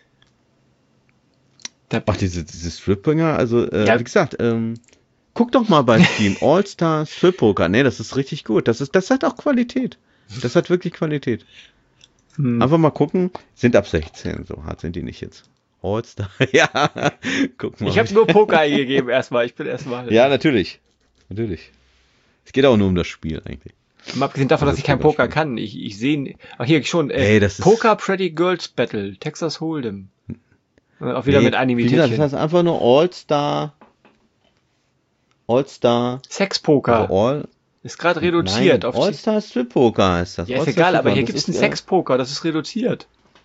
Da, Ach, diese, diese Strip-Poker, also, äh, Ja. wie gesagt, ähm, guck doch mal bei Steam. All-Star Strip-Poker. Nee, das ist richtig gut. Das ist, das hat auch Qualität. Das hat wirklich Qualität. hm. Einfach mal gucken. Sind ab sechzehn, so hart sind die nicht jetzt. All-Star, ja. Guck mal. Ich habe nur Poker eingegeben erstmal. Ich bin erstmal. Ja, natürlich. Natürlich. Es geht auch nur um das Spiel eigentlich. Mal abgesehen davon, Also dass ich kein Pokerspiel. Poker kann. Ich, ich sehe. Ach, hier schon. Äh, Ey, das ist- Poker Pretty Girls Battle. Texas Hold'em. Und auch wieder Nee, mit wie gesagt, Animitierchen. das heißt einfach nur All-Star. All-Star. Sexpoker. Also All, Ist gerade reduziert. nein, auf All-Star Strip-Poker heißt das. ja, ist All-Star egal, aber Strip-Poker, hier das gibt's ist, einen äh, Sexpoker. Das ist reduziert.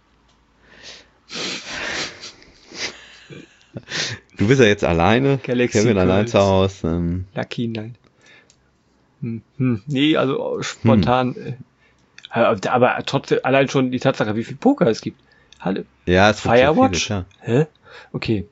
Du bist ja jetzt alleine. Galaxy Kevin allein Girls. zu Hause. Ähm, Lucky, nein. Hm, hm. Nee, also spontan. Äh, aber aber trotzdem, allein schon die Tatsache, wie viel Poker es gibt. Hallo. ja, es gibt so Firewatch? viele, klar. Hä? Okay.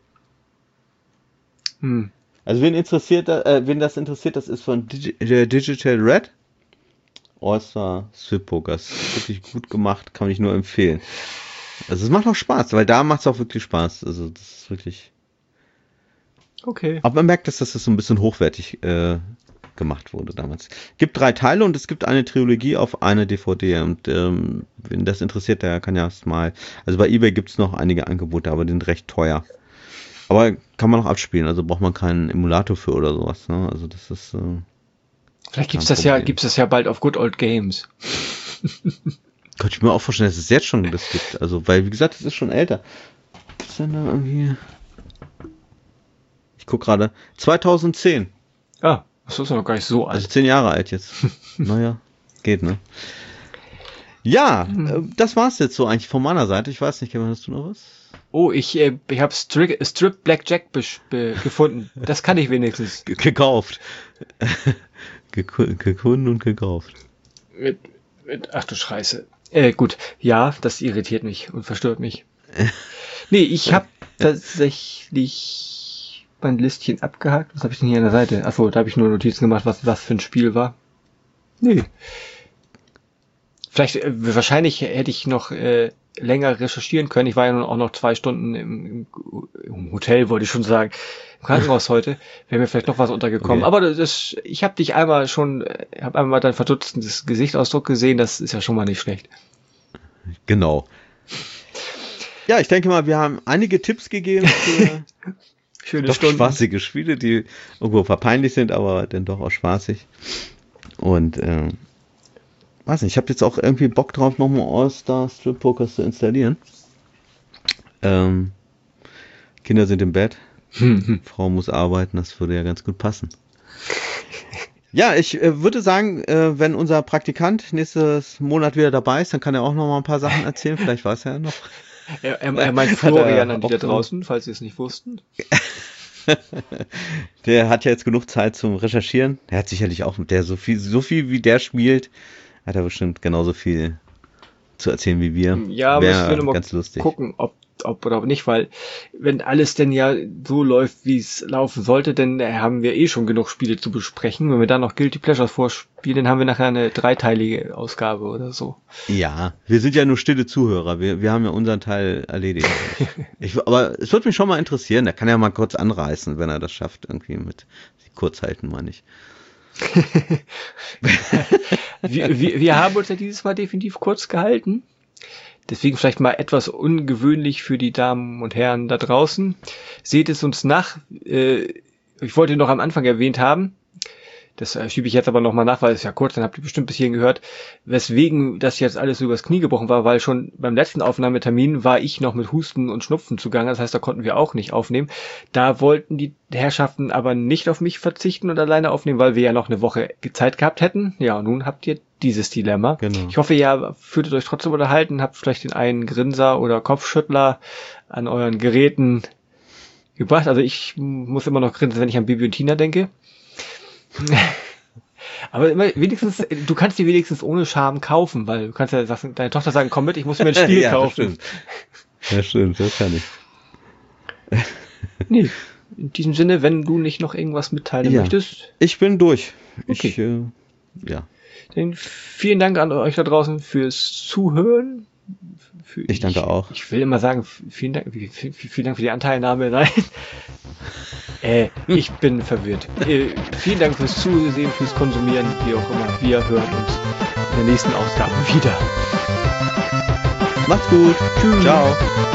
Hm. Also wen interessiert, da- äh, wen das interessiert, das ist von Digi äh, Digital Red. All-Star Strip-Poker. Ist wirklich gut gemacht, kann ich nur empfehlen. Also es macht auch Spaß, weil da macht es auch wirklich Spaß. Also das ist wirklich. Okay. Aber man merkt, dass das so ein bisschen hochwertig äh, gemacht wurde damals. Gibt drei Teile und es gibt eine Trilogie auf eine D V D. Und ähm, wenn das interessiert, der kann ja erst mal. Also bei eBay gibt es noch einige Angebote, aber die sind recht teuer. Aber kann man noch abspielen, also braucht man keinen Emulator für oder sowas. Ne? Also das ist. Äh, Vielleicht gibt's kein das ja, Problem. gibt's das ja bald auf Good Old Games. Könnte ich mir auch vorstellen, dass es jetzt schon das gibt. Also, weil, wie gesagt, es ist schon älter. Was ist denn da irgendwie? Ich guck gerade. zweitausendzehn. Ah, das ist ja noch gar nicht so Also alt. zehn Jahre alt jetzt. Naja, geht, ne? Ja, äh, das war's jetzt so eigentlich von meiner Seite. Ich weiß nicht, Kevin, hast du noch was? Oh, ich, äh, ich habe Strip, Strip Blackjack besch- be- gefunden. Das kann ich wenigstens. Ge gekauft. Geku- Gefunden und gekauft. Mit, mit, ach du Scheiße. Äh, gut. Ja, das irritiert mich und verstört mich. Nee, ich habe tatsächlich mein Listchen abgehakt. Was habe ich denn hier an der Seite? Achso, da habe ich nur Notizen gemacht, was was für ein Spiel war. Nee. Vielleicht, äh, wahrscheinlich hätte ich noch äh, länger recherchieren können. Ich war ja nun auch noch zwei Stunden im, im, im Hotel, wollte ich schon sagen, im Krankenhaus heute. Wäre mir vielleicht noch was untergekommen. Okay. Aber das, das ich habe dich einmal schon, habe einmal dein verdutztes Gesichtsausdruck gesehen. Das ist ja schon mal nicht schlecht. Genau. Ja, ich denke mal, wir haben einige Tipps gegeben für Schöne doch Stunden. spaßige Spiele, die irgendwo verpeinlich sind, aber dann doch auch spaßig. Und ähm, weiß nicht, ich habe jetzt auch irgendwie Bock drauf, nochmal All-Star Strip Pokers zu installieren. Ähm, Kinder sind im Bett, Frau muss arbeiten, das würde ja ganz gut passen. Ja, ich äh, würde sagen, äh, wenn unser Praktikant nächstes Monat wieder dabei ist, dann kann er auch noch mal ein paar Sachen erzählen. Vielleicht weiß er ja noch. Er, er, er meint Hat er Florian an die auch da so- draußen, falls Sie es nicht wussten. Der hat ja jetzt genug Zeit zum Recherchieren. Der hat sicherlich auch, der so viel, so viel wie der spielt, hat er bestimmt genauso viel zu erzählen wie wir. Ja, aber Wär ich will mal ganz lustig. gucken, ob, ob oder nicht, weil wenn alles denn ja so läuft, wie es laufen sollte, dann haben wir eh schon genug Spiele zu besprechen. Wenn wir dann noch Guilty Pleasures vorspielen, dann haben wir nachher eine dreiteilige Ausgabe oder so. Ja, wir sind ja nur stille Zuhörer. Wir, wir haben ja unseren Teil erledigt. Ich, aber es würde mich schon mal interessieren. Der kann ja mal kurz anreißen, wenn er das schafft, irgendwie mit kurz halten, meine ich. wir, wir, wir haben uns ja dieses Mal definitiv kurz gehalten. Deswegen vielleicht mal etwas ungewöhnlich für die Damen und Herren da draußen. Seht es uns nach. Äh, ich wollte noch am Anfang erwähnt haben, Das äh, schiebe ich jetzt aber nochmal nach, weil es ja kurz, dann habt ihr bestimmt bis hierhin gehört, weswegen das jetzt alles so übers Knie gebrochen war, weil schon beim letzten Aufnahmetermin war ich noch mit Husten und Schnupfen zugange, das heißt, da konnten wir auch nicht aufnehmen. Da wollten die Herrschaften aber nicht auf mich verzichten und alleine aufnehmen, weil wir ja noch eine Woche Zeit gehabt hätten. Ja, und nun habt ihr dieses Dilemma. Genau. Ich hoffe, ihr fühltet euch trotzdem unterhalten, habt vielleicht den einen Grinser oder Kopfschüttler an euren Geräten gebracht. Also ich muss immer noch grinsen, wenn ich an Bibi und Tina denke. Aber immer, wenigstens, du kannst die wenigstens ohne Scham kaufen, weil du kannst ja sagen, deine Tochter sagen, komm mit, ich muss mir ein Spiel ja, kaufen. Das stimmt. Ja, stimmt, das kann ich. Nee, in diesem Sinne, wenn du nicht noch irgendwas mitteilen ja. möchtest. Ich bin durch. Okay. Ich, äh, ja. Dann vielen Dank an euch da draußen fürs Zuhören. Für, ich danke ich, auch. Ich will immer sagen, vielen Dank, vielen, vielen Dank für die Anteilnahme. Nein. äh, ich bin verwirrt. Äh, vielen Dank fürs Zusehen, fürs Konsumieren, wie auch immer. Wir hören uns in der nächsten Ausgabe wieder. Macht's gut. Tschüss. Ciao.